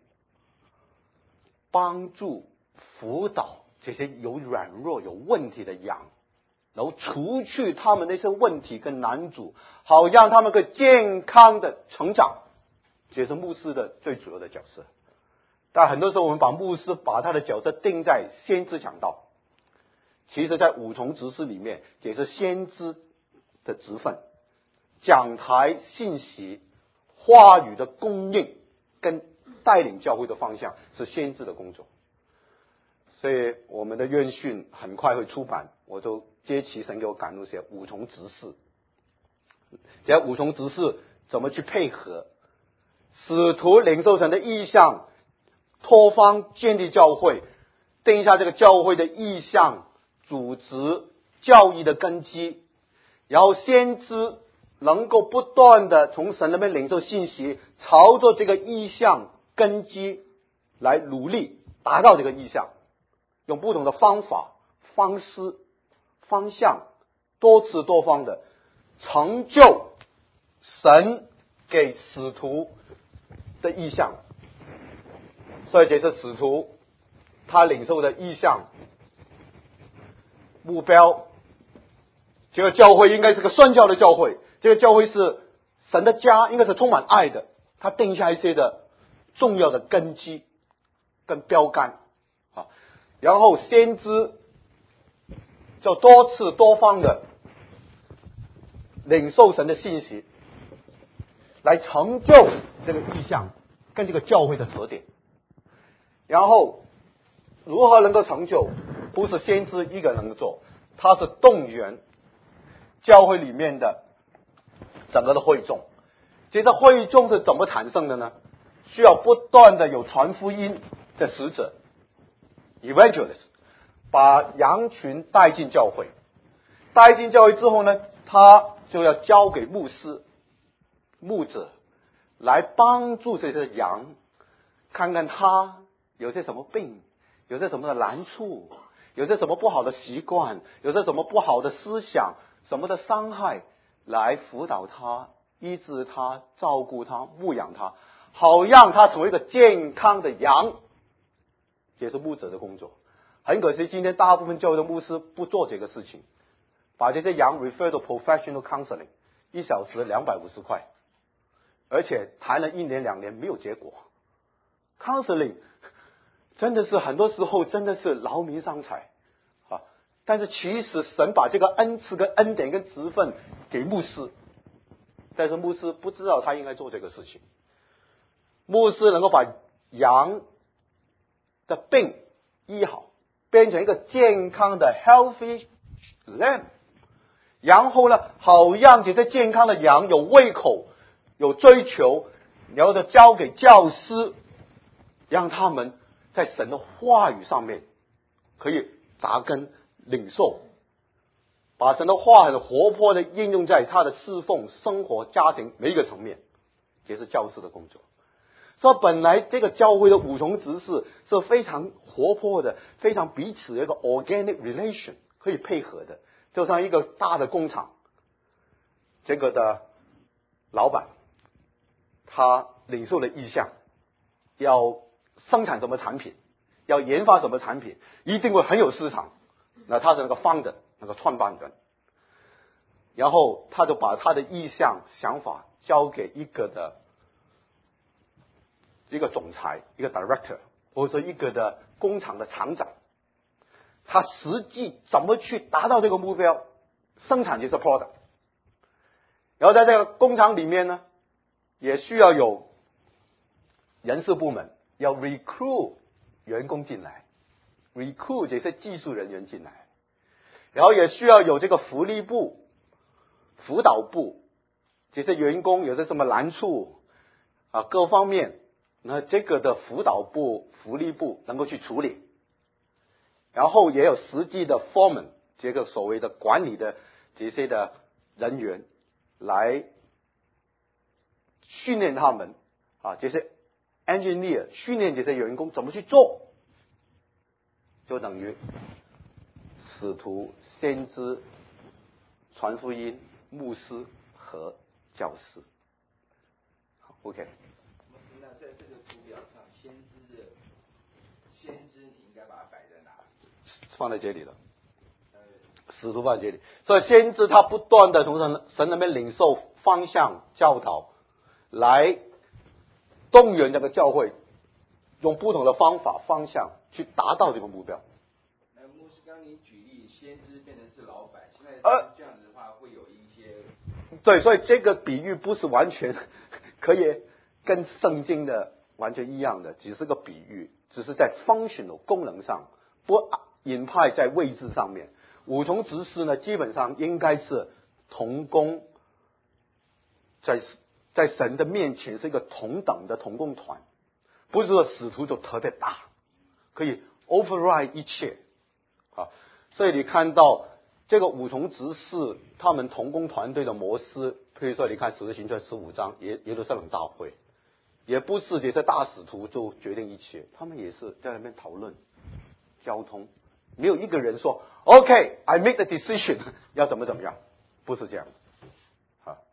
帮助、辅导这些有软弱、有问题的羊，然后除去他们那些问题跟难阻，好让他们可以健康的成长，这是牧师的最主要的角色。但很多时候我们把牧师把他的角色定在先知讲道，其实在五重职事里面也是先知的职分，讲台信息话语的供应跟带领教会的方向是先知的工作。所以我们的院训很快会出版，我就接其神给我感动写五重职事，这五重职事怎么去配合使徒领受神的意象，托方建立教会，定下这个教会的意象、组织、教义的根基，然后先知能够不断的从神那边领受信息，朝着这个意象根基来努力达到这个意象，用不同的方法、方式、方向，多次多方的成就神给使徒的意象。所以这是使徒他领受的意象目标，这个教会应该是个宣教的教会，这个教会是神的家，应该是充满爱的，他定下一些的重要的根基跟标杆啊，然后先知就多次多方的领受神的信息，来成就这个意象跟这个教会的特点。然后如何能够成就，不是先知一个人能做，他是动员教会里面的整个的会众。这个会众是怎么产生的呢？需要不断的有传福音的使者 evangelist， 把羊群带进教会，带进教会之后呢，他就要交给牧师牧者来帮助这些羊，看看他有些什么病，有些什么的难处，有些什么不好的习惯，有些什么不好的思想，什么的伤害，来辅导他、医治他、照顾他、牧养他，好让他成为一个健康的羊，也是牧者的工作。很可惜今天大部分教会的牧师不做这个事情，把这些羊 refer to professional counseling， 一小时两百五十块，而且谈了一年两年没有结果。 counseling真的是很多时候真的是劳民伤财啊！但是其实神把这个恩赐跟恩典跟职分给牧师，但是牧师不知道他应该做这个事情。牧师能够把羊的病医好，变成一个健康的 healthy lamb， 然后呢，好让这些健康的羊有胃口、有追求，然后就交给教师，让他们在神的话语上面可以扎根领受，把神的话很活泼的应用在他的侍奉、生活、家庭每一个层面，也是教师的工作。所以本来这个教会的五重职事是非常活泼的，非常彼此的一个 organic relation 可以配合的，就像一个大的工厂，这个的老板他领受了意向，要生产什么产品，要研发什么产品，一定会很有市场。那他是那个 founder， 那个创办人，然后他就把他的意向想法交给一个的一个总裁，一个 director， 或者说一个的工厂的厂长，他实际怎么去达到这个目标，生产这些 product。然后在这个工厂里面呢，也需要有人事部门要 recruit 员工进来 ，recruit 这些技术人员进来，然后也需要有这个福利部、辅导部，这些员工有些什么难处啊，各方面，那这个的辅导部、福利部能够去处理， 然后也有实际的 foreman， 这个所谓的管理的这些的人员来训练他们啊，这些 engineer 训练这些员工怎么去做，就等于使徒、先知、传福音、牧师和教师。OK。 那在这个图表上，先知的先知你应该把它摆在哪里？ 放在这里了。使徒放在这里，所以先知他不断的从神神那边领受方向教导，来动员这个教会，用不同的方法方向去达到这个目标。 那牧师刚你举例，先知变成是老板，现在呃这样子的话，会有一些对，所以这个比喻不是完全可以跟圣经的完全一样的，只是个比喻，只是在 functional 功能上，不引派在位置上面。五重执事呢，基本上应该是同工，在在神的面前是一个同等的同工团，不是说使徒就特别大，可以 override 一切啊。所以你看到这个五重执事他们同工团队的模式，譬如说你看使徒行传十五章耶耶路撒冷大会，也不是这些大使徒就决定一切，他们也是在那边讨论交通。没有一个人说 OK I make the decision 要怎么怎么样，不是这样的啊。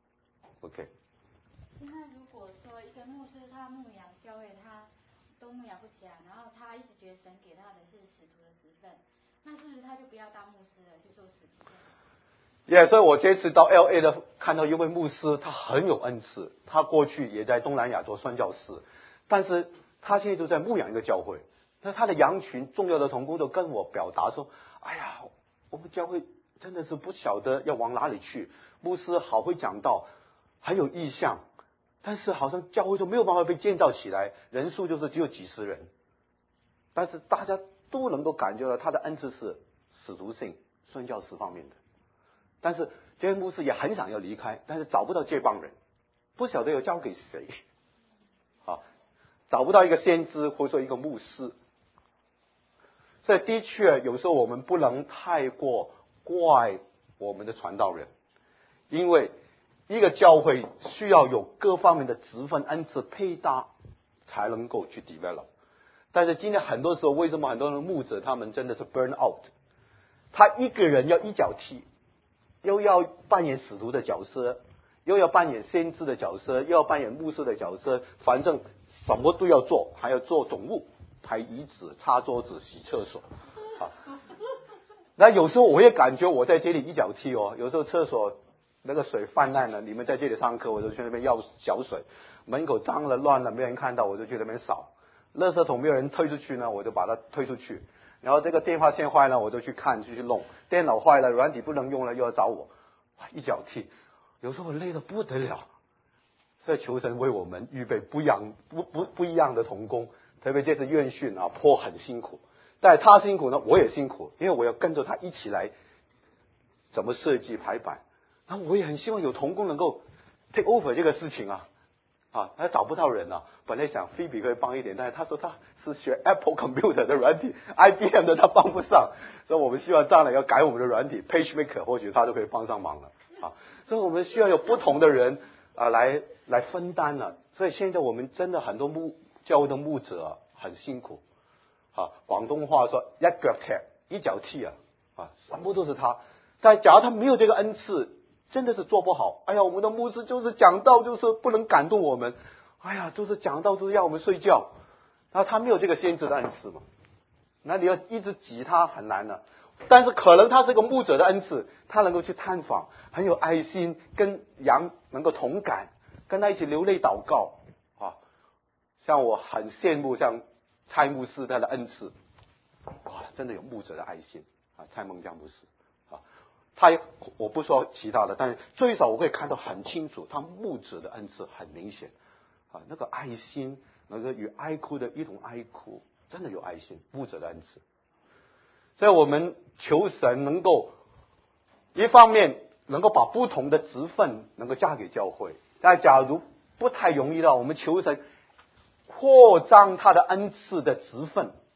OK。 那如果说一个牧师他牧养教会他都牧养不起来，然后他一直觉得神给他的是使徒的职分，那是不是他就不要当牧师了，去做使徒？ 也、yeah, 所以我这次到 L A 的看到一位牧师，他很有恩赐，他过去也在东南亚做宣教士，但是他现在就在牧养一个教会。那他的羊群重要的同工就跟我表达说，哎呀，我们教会真的是不晓得要往哪里去，牧师好会讲道，很有意向，但是好像教会就没有办法被建造起来，人数就是只有几十人，但是大家都能够感觉到他的恩赐是使徒性宣教士方面的。但是这位牧师也很想要离开，但是找不到这帮人，不晓得要交给谁啊，找不到一个先知或者说一个牧师。所以的确有时候我们不能太过怪我们的传道人，因为一个教会需要有各方面的职分恩赐配搭才能够去 develop。 但是今天很多时候为什么很多人牧者他们真的是 burn out， 他一个人要一脚踢，又要扮演使徒的角色，又要扮演先知的角色，又要扮演牧师的角色，反正什么都要做，还要做总务，抬椅子、擦桌子、洗厕所啊。那有时候我也感觉我在这里一脚踢哦，有时候厕所那个水泛滥了，你们在这里上课，我就去那边要小水，门口脏了乱了没人看到，我就去那边扫，垃圾桶没有人推出去呢，我就把它推出去，然后这个电话线坏了我就去看去去弄，电脑坏了软体不能用了又要找我，一脚踢，有时候我累得不得了。所以求神为我们预备不一样不不不一样的同工，特别这次院训啊，坡很辛苦，但他辛苦呢，我也辛苦，因为我要跟着他一起来怎么设计排版。然后我也很希望有同工能够 take over 这个事情啊，啊，他找不到人啊。本来想菲比可以帮一点，但是他说他是学 Apple Computer 的软体 ，I B M 的他帮不上，所以我们希望将来要改我们的软体 ，PageMaker 或许他都可以帮上忙了啊。所以我们需要有不同的人啊来来分担了。所以现在我们真的很多牧教会的牧者、啊、很辛苦啊，广东话说一腳踢，一腳踢啊，啊，什麼都是他。但假如他没有这个恩赐，真的是做不好。哎呀，我们的牧师就是讲道就是不能感动我们，哎呀，就是讲道就是要我们睡觉。然后他没有这个先知的恩赐嘛，那你要一直挤他很难的。但是可能他是个牧者的恩赐，他能够去探访，很有爱心，跟羊能够同感，跟他一起流泪祷告啊。像我很羡慕像蔡牧师他的恩赐，哇，真的有牧者的爱心啊，蔡孟江牧师啊。他也我不说其他的，但是最少我可以看到很清楚，他牧者的恩赐很明显啊，那个爱心，那个与哀哭的一同哀哭，真的有爱心，牧者的恩赐。所以我们求神能够一方面能够把不同的职分能够嫁给教会，但假如不太容易的，我们求神扩张他的恩赐的职分，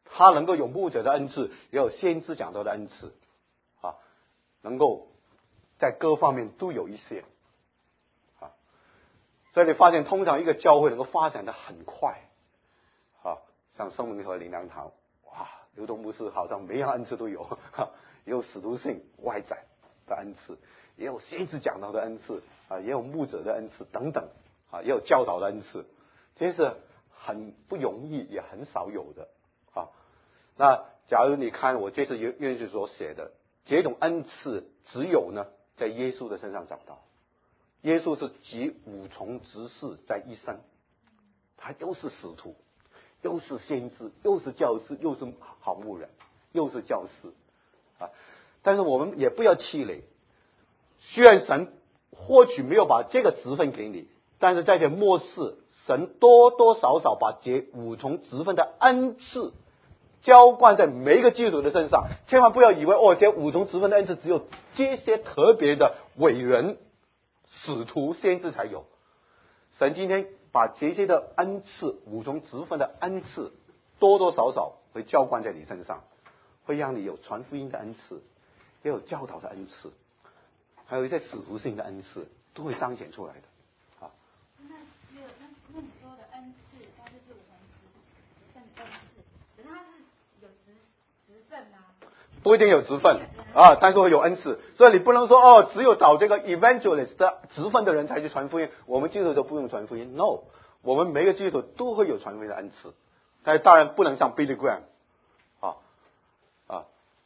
他能够有牧者的恩赐，也有先知讲道的恩赐，啊，能够在各方面都有一些，啊，所以你发现通常一个教会能够发展的很快，啊，像圣灵和灵粮堂，哇，流动牧师好像每样恩赐都有，哈，也有使徒性外展的恩赐，也有先知讲道的恩赐，啊，也有牧者的恩赐等等，啊，也有教导的恩赐，这是很不容易，也很少有的，啊。那假如你看我这次约书所写的这种恩赐，只有呢在耶稣的身上找到。耶稣是集五重职事在一身，他又是使徒，又是先知，又是教师，又是好牧人，又是教师啊！但是我们也不要气馁，虽然神或许没有把这个职分给你，但是在这末世，神多多少少把这五重职分的恩赐浇灌在每一个基督徒的身上，千万不要以为哦，这五重职分的恩赐只有这些特别的伟人、使徒、先知才有。神今天把这些的恩赐，五重职分的恩赐，多多少少会浇灌在你身上，会让你有传福音的恩赐，也有教导的恩赐，还有一些使徒性的恩赐，都会彰显出来的。啊， 那只有那那你说的恩赐，它就是五重职分的恩赐，可是它是有职职分吗？ 不一定有职分啊，但是会有恩赐，所以你不能说哦，只有找这个 evangelist 的职分的人才去传福音，我们基督徒不用传福音。No， 我们每个基督徒都会有传福音的恩赐，但是当然不能像 Billy Graham 啊啊，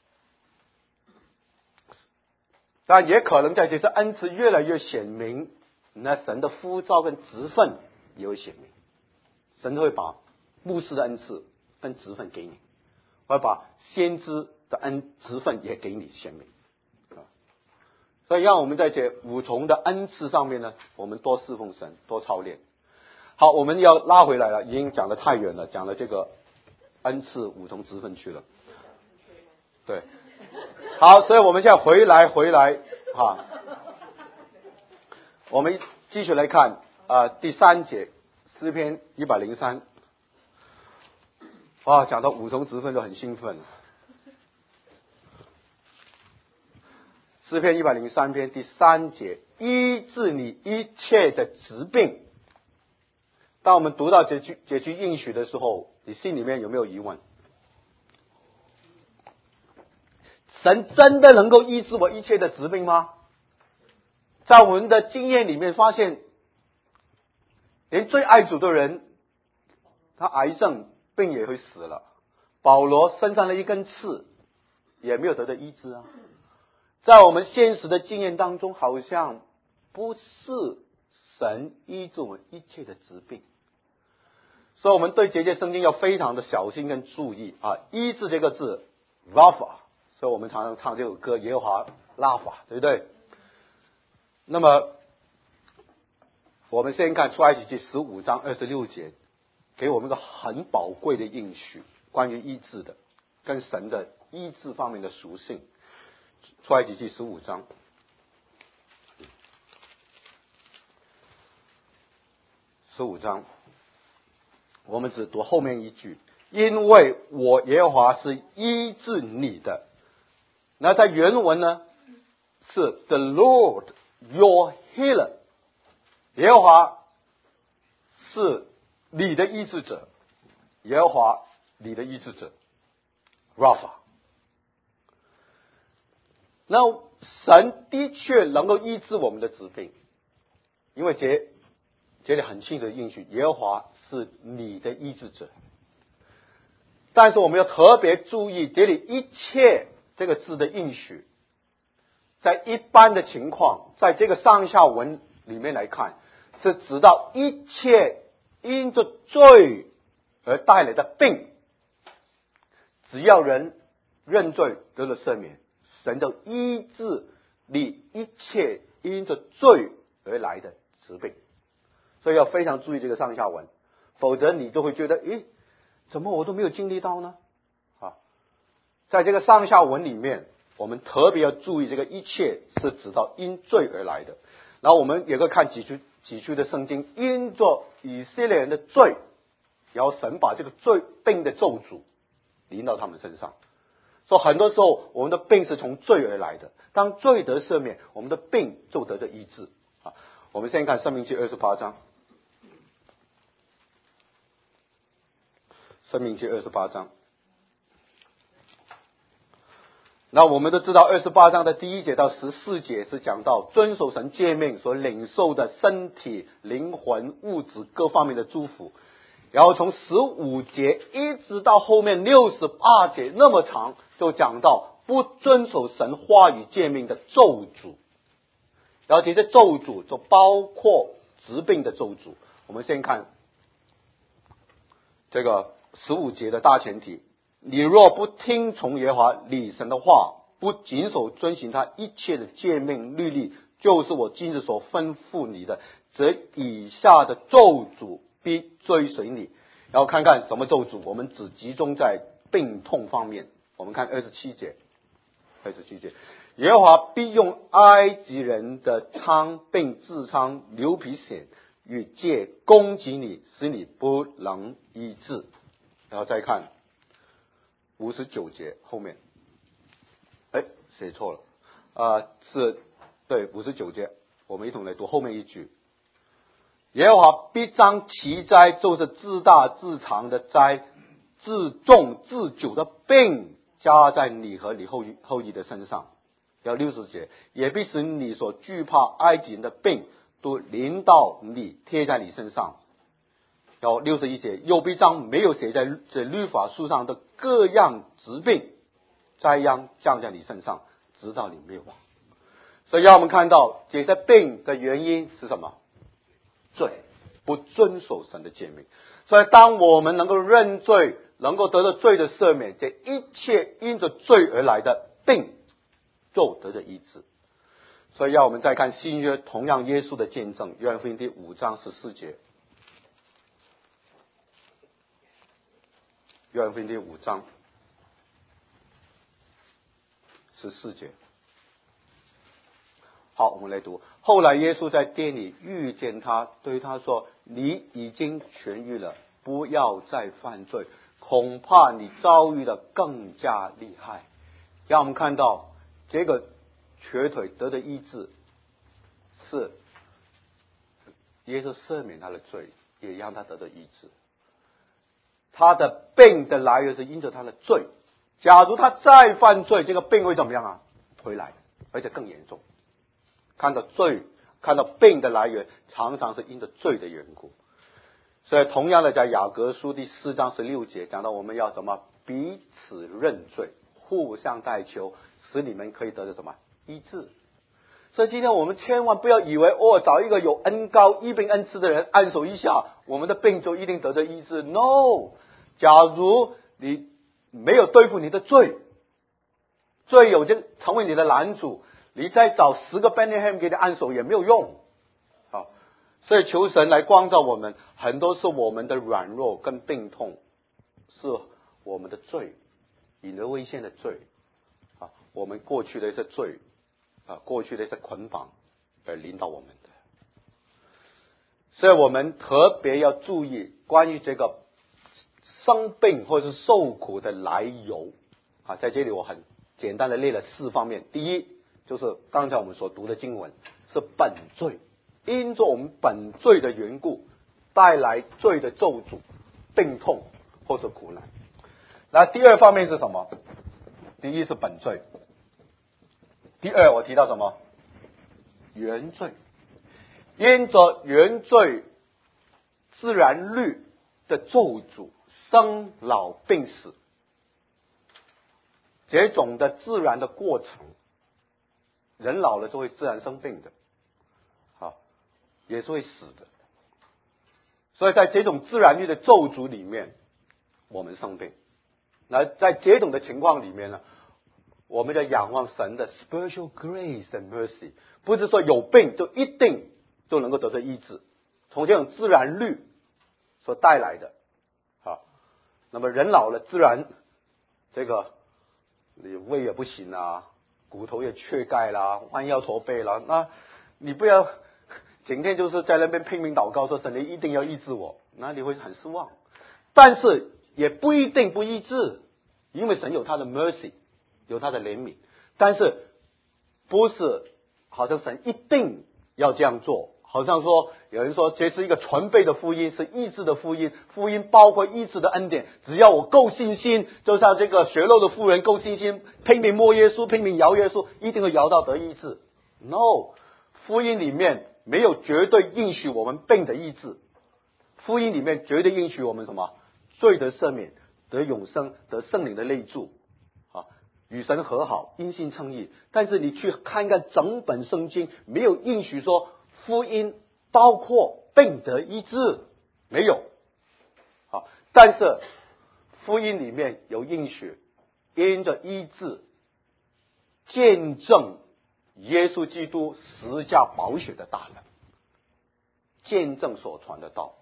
但也可能在这些恩赐越来越显明，那神的呼召跟职分也会显明，神会把牧师的恩赐跟职分给你，会把先知的恩职分也给你显明啊，所以让我们在这五重的恩赐上面呢，我们多侍奉神，多操练。好，我们要拉回来了，已经讲得太远了，讲了这个恩赐五重职分去了。对，好，所以我们现在回来回来哈，我们继续来看啊、呃、第三节诗篇一百零三，哇，讲到五重职分就很兴奋了。诗篇一百零三篇第三节，医治你一切的疾病。当我们读到这句这句应许的时候，你心里面有没有疑问？神真的能够医治我一切的疾病吗？在我们的经验里面发现，连最爱主的人，他癌症病也会死了。保罗身上的一根刺也没有得到医治啊。在我们现实的经验当中，好像不是神医治我们一切的疾病，所以我们对这节圣经要非常的小心跟注意啊。医治这个字 Rapha， 所以我们常常唱这首歌耶和华拉法，对不对？那么我们先看出埃及记十五章二十六节，给我们一个很宝贵的应许，关于医治的，跟神的医治方面的属性。出埃及记十五章，十五章，我们只读后面一句，因为我耶和华是医治你的。那在原文呢是 The Lord your healer， 耶和华是你的医治者，耶和华你的医治者 Rapha。那神的确能够医治我们的疾病，因为这这里很清楚的应许，耶和华是你的医治者。但是我们要特别注意，这里一切这个字的应许，在一般的情况，在这个上下文里面来看，是指到一切因着罪而带来的病，只要人认罪得了赦免，神就医治你一切因着罪而来的疾病。所以要非常注意这个上下文，否则你就会觉得，诶，怎么我都没有经历到呢？啊，在这个上下文里面，我们特别要注意这个一切是指到因罪而来的。然后我们也会看几句几句的圣经，因着以色列人的罪，然后神把这个罪病的咒诅临到他们身上。所以很多时候我们的病是从罪而来的，当罪得赦免，我们的病就得着医治啊。我们先看申命记二十八章，申命记二十八章。那我们都知道二十八章的第一节到十四节是讲到遵守神诫命所领受的身体、灵魂、物质各方面的祝福，然后从十五节一直到后面六十八节那么长，就讲到不遵守神话语诫命的咒诅，然后这些咒诅就包括疾病的咒诅。我们先看这个十五节的大前提，你若不听从耶和华你神的话，不谨守遵行他一切的诫命律例，就是我今日所吩咐你的，则以下的咒诅必追随你。然后看看什么咒诅，我们只集中在病痛方面。我们看二十七节，二十七节，耶和华必用埃及人的疮病、痔疮、牛皮癣与疥攻击你，使你不能医治。然后再看五十九节后面，哎，写错了，啊、呃，是对五十九节，我们一同来读后面一句。耶和华必将其灾，就是自大自长的灾、自重自久的病，加在你和你后裔后裔的身上。要六十节，也必使你所惧怕埃及人的病都临到你，贴在你身上。然后六十一节，又必将没有写在这律法书上的各样疾病灾殃降在你身上，直到你灭亡。所以让我们看到这些病的原因是什么？罪，不遵守神的诫命。所以当我们能够认罪，能够得到罪的赦免，这一切因着罪而来的病就得着医治。所以让我们再看新约同样耶稣的见证，约翰福音第五章十四节。约翰福音第五章十四节。好，我们来读。后来耶稣在店里遇见他，对他说：你已经痊愈了，不要再犯罪，恐怕你遭遇的更加厉害。让我们看到这个瘸腿得的医治，是耶稣赦免他的罪，也让他得到医治。他的病的来源是因着他的罪，假如他再犯罪，这个病会怎么样啊？回来，而且更严重。看到罪，看到病的来源，常常是因着罪的缘故。所以同样的，在雅各书第四章十六节讲到，我们要怎么彼此认罪，互相代求，使你们可以得到什么医治。所以今天我们千万不要以为哦，找一个有恩膏医病恩赐的人按手一下，我们的病就一定得到医治。No， 假如你没有对付你的罪，罪有就成为你的拦阻，你再找十个 Bethlehem 给你按手也没有用。好，所以求神来光照我们，很多是我们的软弱跟病痛，是我们的罪，引而危险的罪啊，我们过去的一些罪。啊，过去的一些捆绑而领导我们的，所以我们特别要注意关于这个生病或是受苦的来由啊，在这里我很简单的列了四方面。第一，就是刚才我们所读的经文是本罪，因着我们本罪的缘故带来罪的咒诅、病痛或是苦难。那第二方面是什么？第一是本罪。第二，我提到什么？原罪，因着原罪自然律的咒诅，生老病死，这种的自然的过程，人老了就会自然生病的，好，也是会死的。所以在这种自然律的咒诅里面，我们生病。那在这种的情况里面呢，我们要仰望神的 spiritual grace and mercy， 不是说有病就一定就能够得到医治，从这种自然律所带来的。好，那么人老了，自然这个你胃也不行啊，骨头也缺钙啦，弯腰驼背啦，那你不要整天就是在那边拼命祷告说神你一定要医治我，那你会很失望。但是也不一定不医治， 因为神有他的 mercy， 有他的怜悯，但是不是好像神一定要这样做，好像说有人说这是一个全备的福音，是医治的福音，福音包括医治的恩典，只要我够信心，就像这个血肉的妇人够信心，拼命摸耶稣，拼命摇耶稣，一定会摇到得医治。 No， 福音里面没有绝对应许我们病的医治，福音里面绝对应许我们什么？罪的赦免，得永生，得圣灵的内住，啊，与神和好，因信称义。但是你去看看整本圣经，没有应许说福音包括病得医治，没有。啊，但是福音里面有应许，因着医治见证耶稣基督十架宝血的大能，见证所传的道，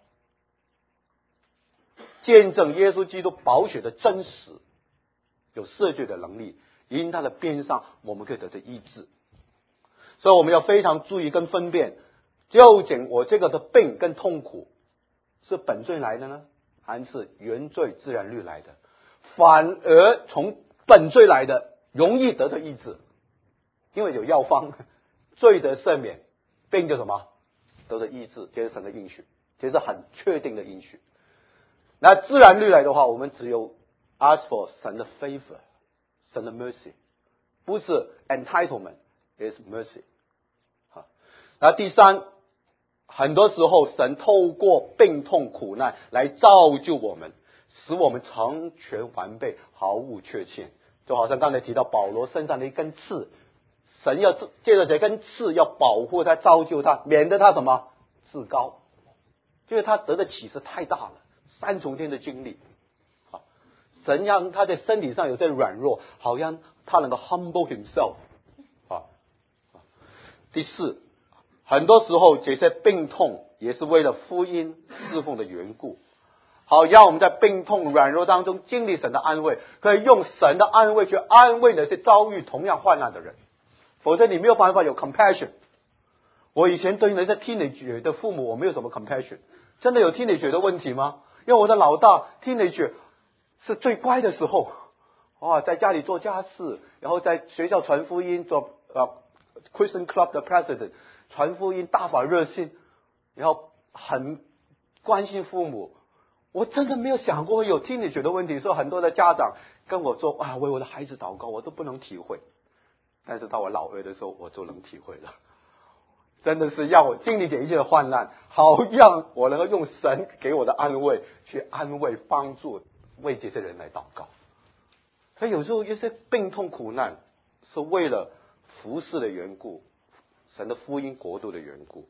见证耶稣基督宝血的真实，有赦罪的能力，因他的鞭伤我们可以得到医治。所以我们要非常注意跟分辨，究竟我这个的病跟痛苦是本罪来的呢，还是原罪自然律来的？反而从本罪来的容易得到医治，因为有药方，罪得赦免，病就什么得到医治，这是神的应许，这是很确定的应许。那自然律来的话，我们只有 ask for 神的 favor， 神的 mercy， 不是 entitlement， is mercy。好，那第三，很多时候神透过病痛苦难来造就我们，使我们成全完备，毫无缺陷。就好像刚才提到保罗身上的一根刺，神要借着这根刺要保护他，造就他，免得他什么自高，因为他得的启示太大了，三重天的经历。好，神让他在身体上有些软弱，好像他能够 humble himself。好，第四，很多时候这些病痛也是为了福音侍奉的缘故，好让我们在病痛软弱当中经历神的安慰，可以用神的安慰去安慰那些遭遇同样患难的人，否则你没有办法有 compassion。 我以前对那些 teenager 的父母我没有什么 compassion， 真的有 teenager 的问题吗？因为我的老大 teenager 是最乖的时候，哇，在家里做家事，然后在学校传福音，做呃 Christian Club 的 president， 传福音大发热心，然后很关心父母。我真的没有想过有 teenager 的问题，所以很多的家长跟我说啊，为我的孩子祷告，我都不能体会。但是到我老二的时候，我就能体会了。真的是让我经历这一切的患难，好让我能够用神给我的安慰去安慰帮助为这些人来祷告。所以有时候一些病痛苦难是为了服事的缘故，神的福音国度的缘故。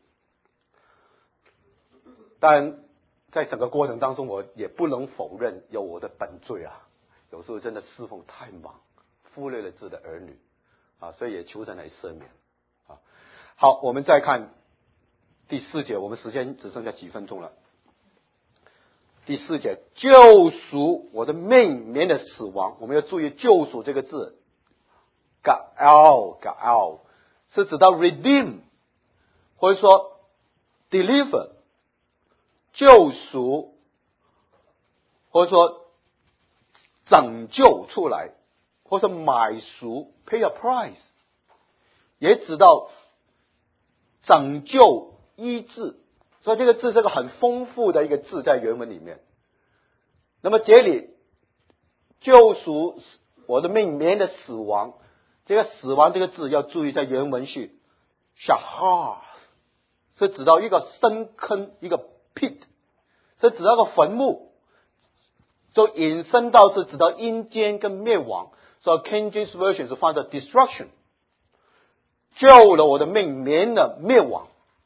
但在整个过程当中，我也不能否认有我的本罪啊，有时候真的侍奉太忙，忽略了自己的儿女啊，所以也求神来赦免啊。好，我们再看第四节，我们时间只剩下几分钟了。第四节，救赎我的命免了死亡。我们要注意救赎这个字 ，gaal gaal 是指到 redeem 或者说 deliver 救赎，或者说拯救出来，或者买赎 pay a price， 也指到拯救医治。所以这个字是个很丰富的一个字在原文里面。那么这里救赎我的命免了死亡，这个死亡这个字要注意，在原文是 shahar， 是指到一个深坑，一个 pit， 是指到一个坟墓，就引申到是指到阴间跟灭亡。所以 King James Version 是放在 destruction， 救了我的命免了灭亡。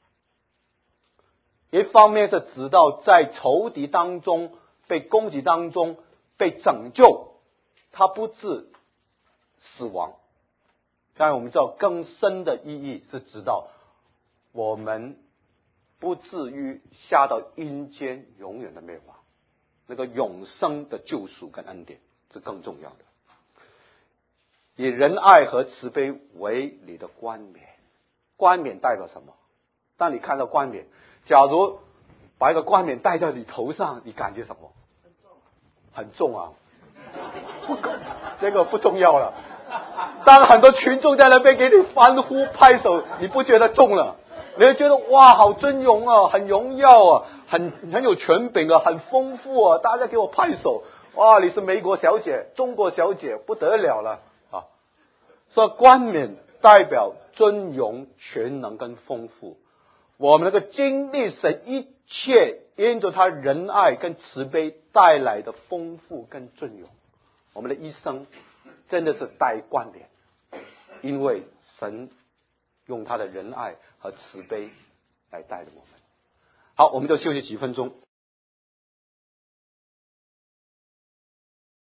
一方面是指到在仇敌当中被攻击当中被拯救，他不致死亡。当然我们知道更深的意义是指到我们不至于下到阴间永远的灭亡，那个永生的救赎跟恩典是更重要的。以仁爱和慈悲为你的冠冕。冠冕代表什么？当你看到冠冕，假如把一个冠冕戴在你头上，你感觉什么？很重啊，不这个不重要了。当很多群众在那边给你欢呼拍手，你不觉得重了？你会觉得哇，好尊荣啊，很荣耀啊，很很有权柄啊，很丰富啊，大家给我拍手，哇，你是美国小姐、中国小姐，不得了了啊！所以冠冕代表尊荣、全能跟丰富。我们能够经历神一切因着他仁爱跟慈悲带来的丰富跟尊荣，我们的一生真的是带冠冕，因为神用他的仁爱和慈悲来带领我们。好，我们就休息几分钟。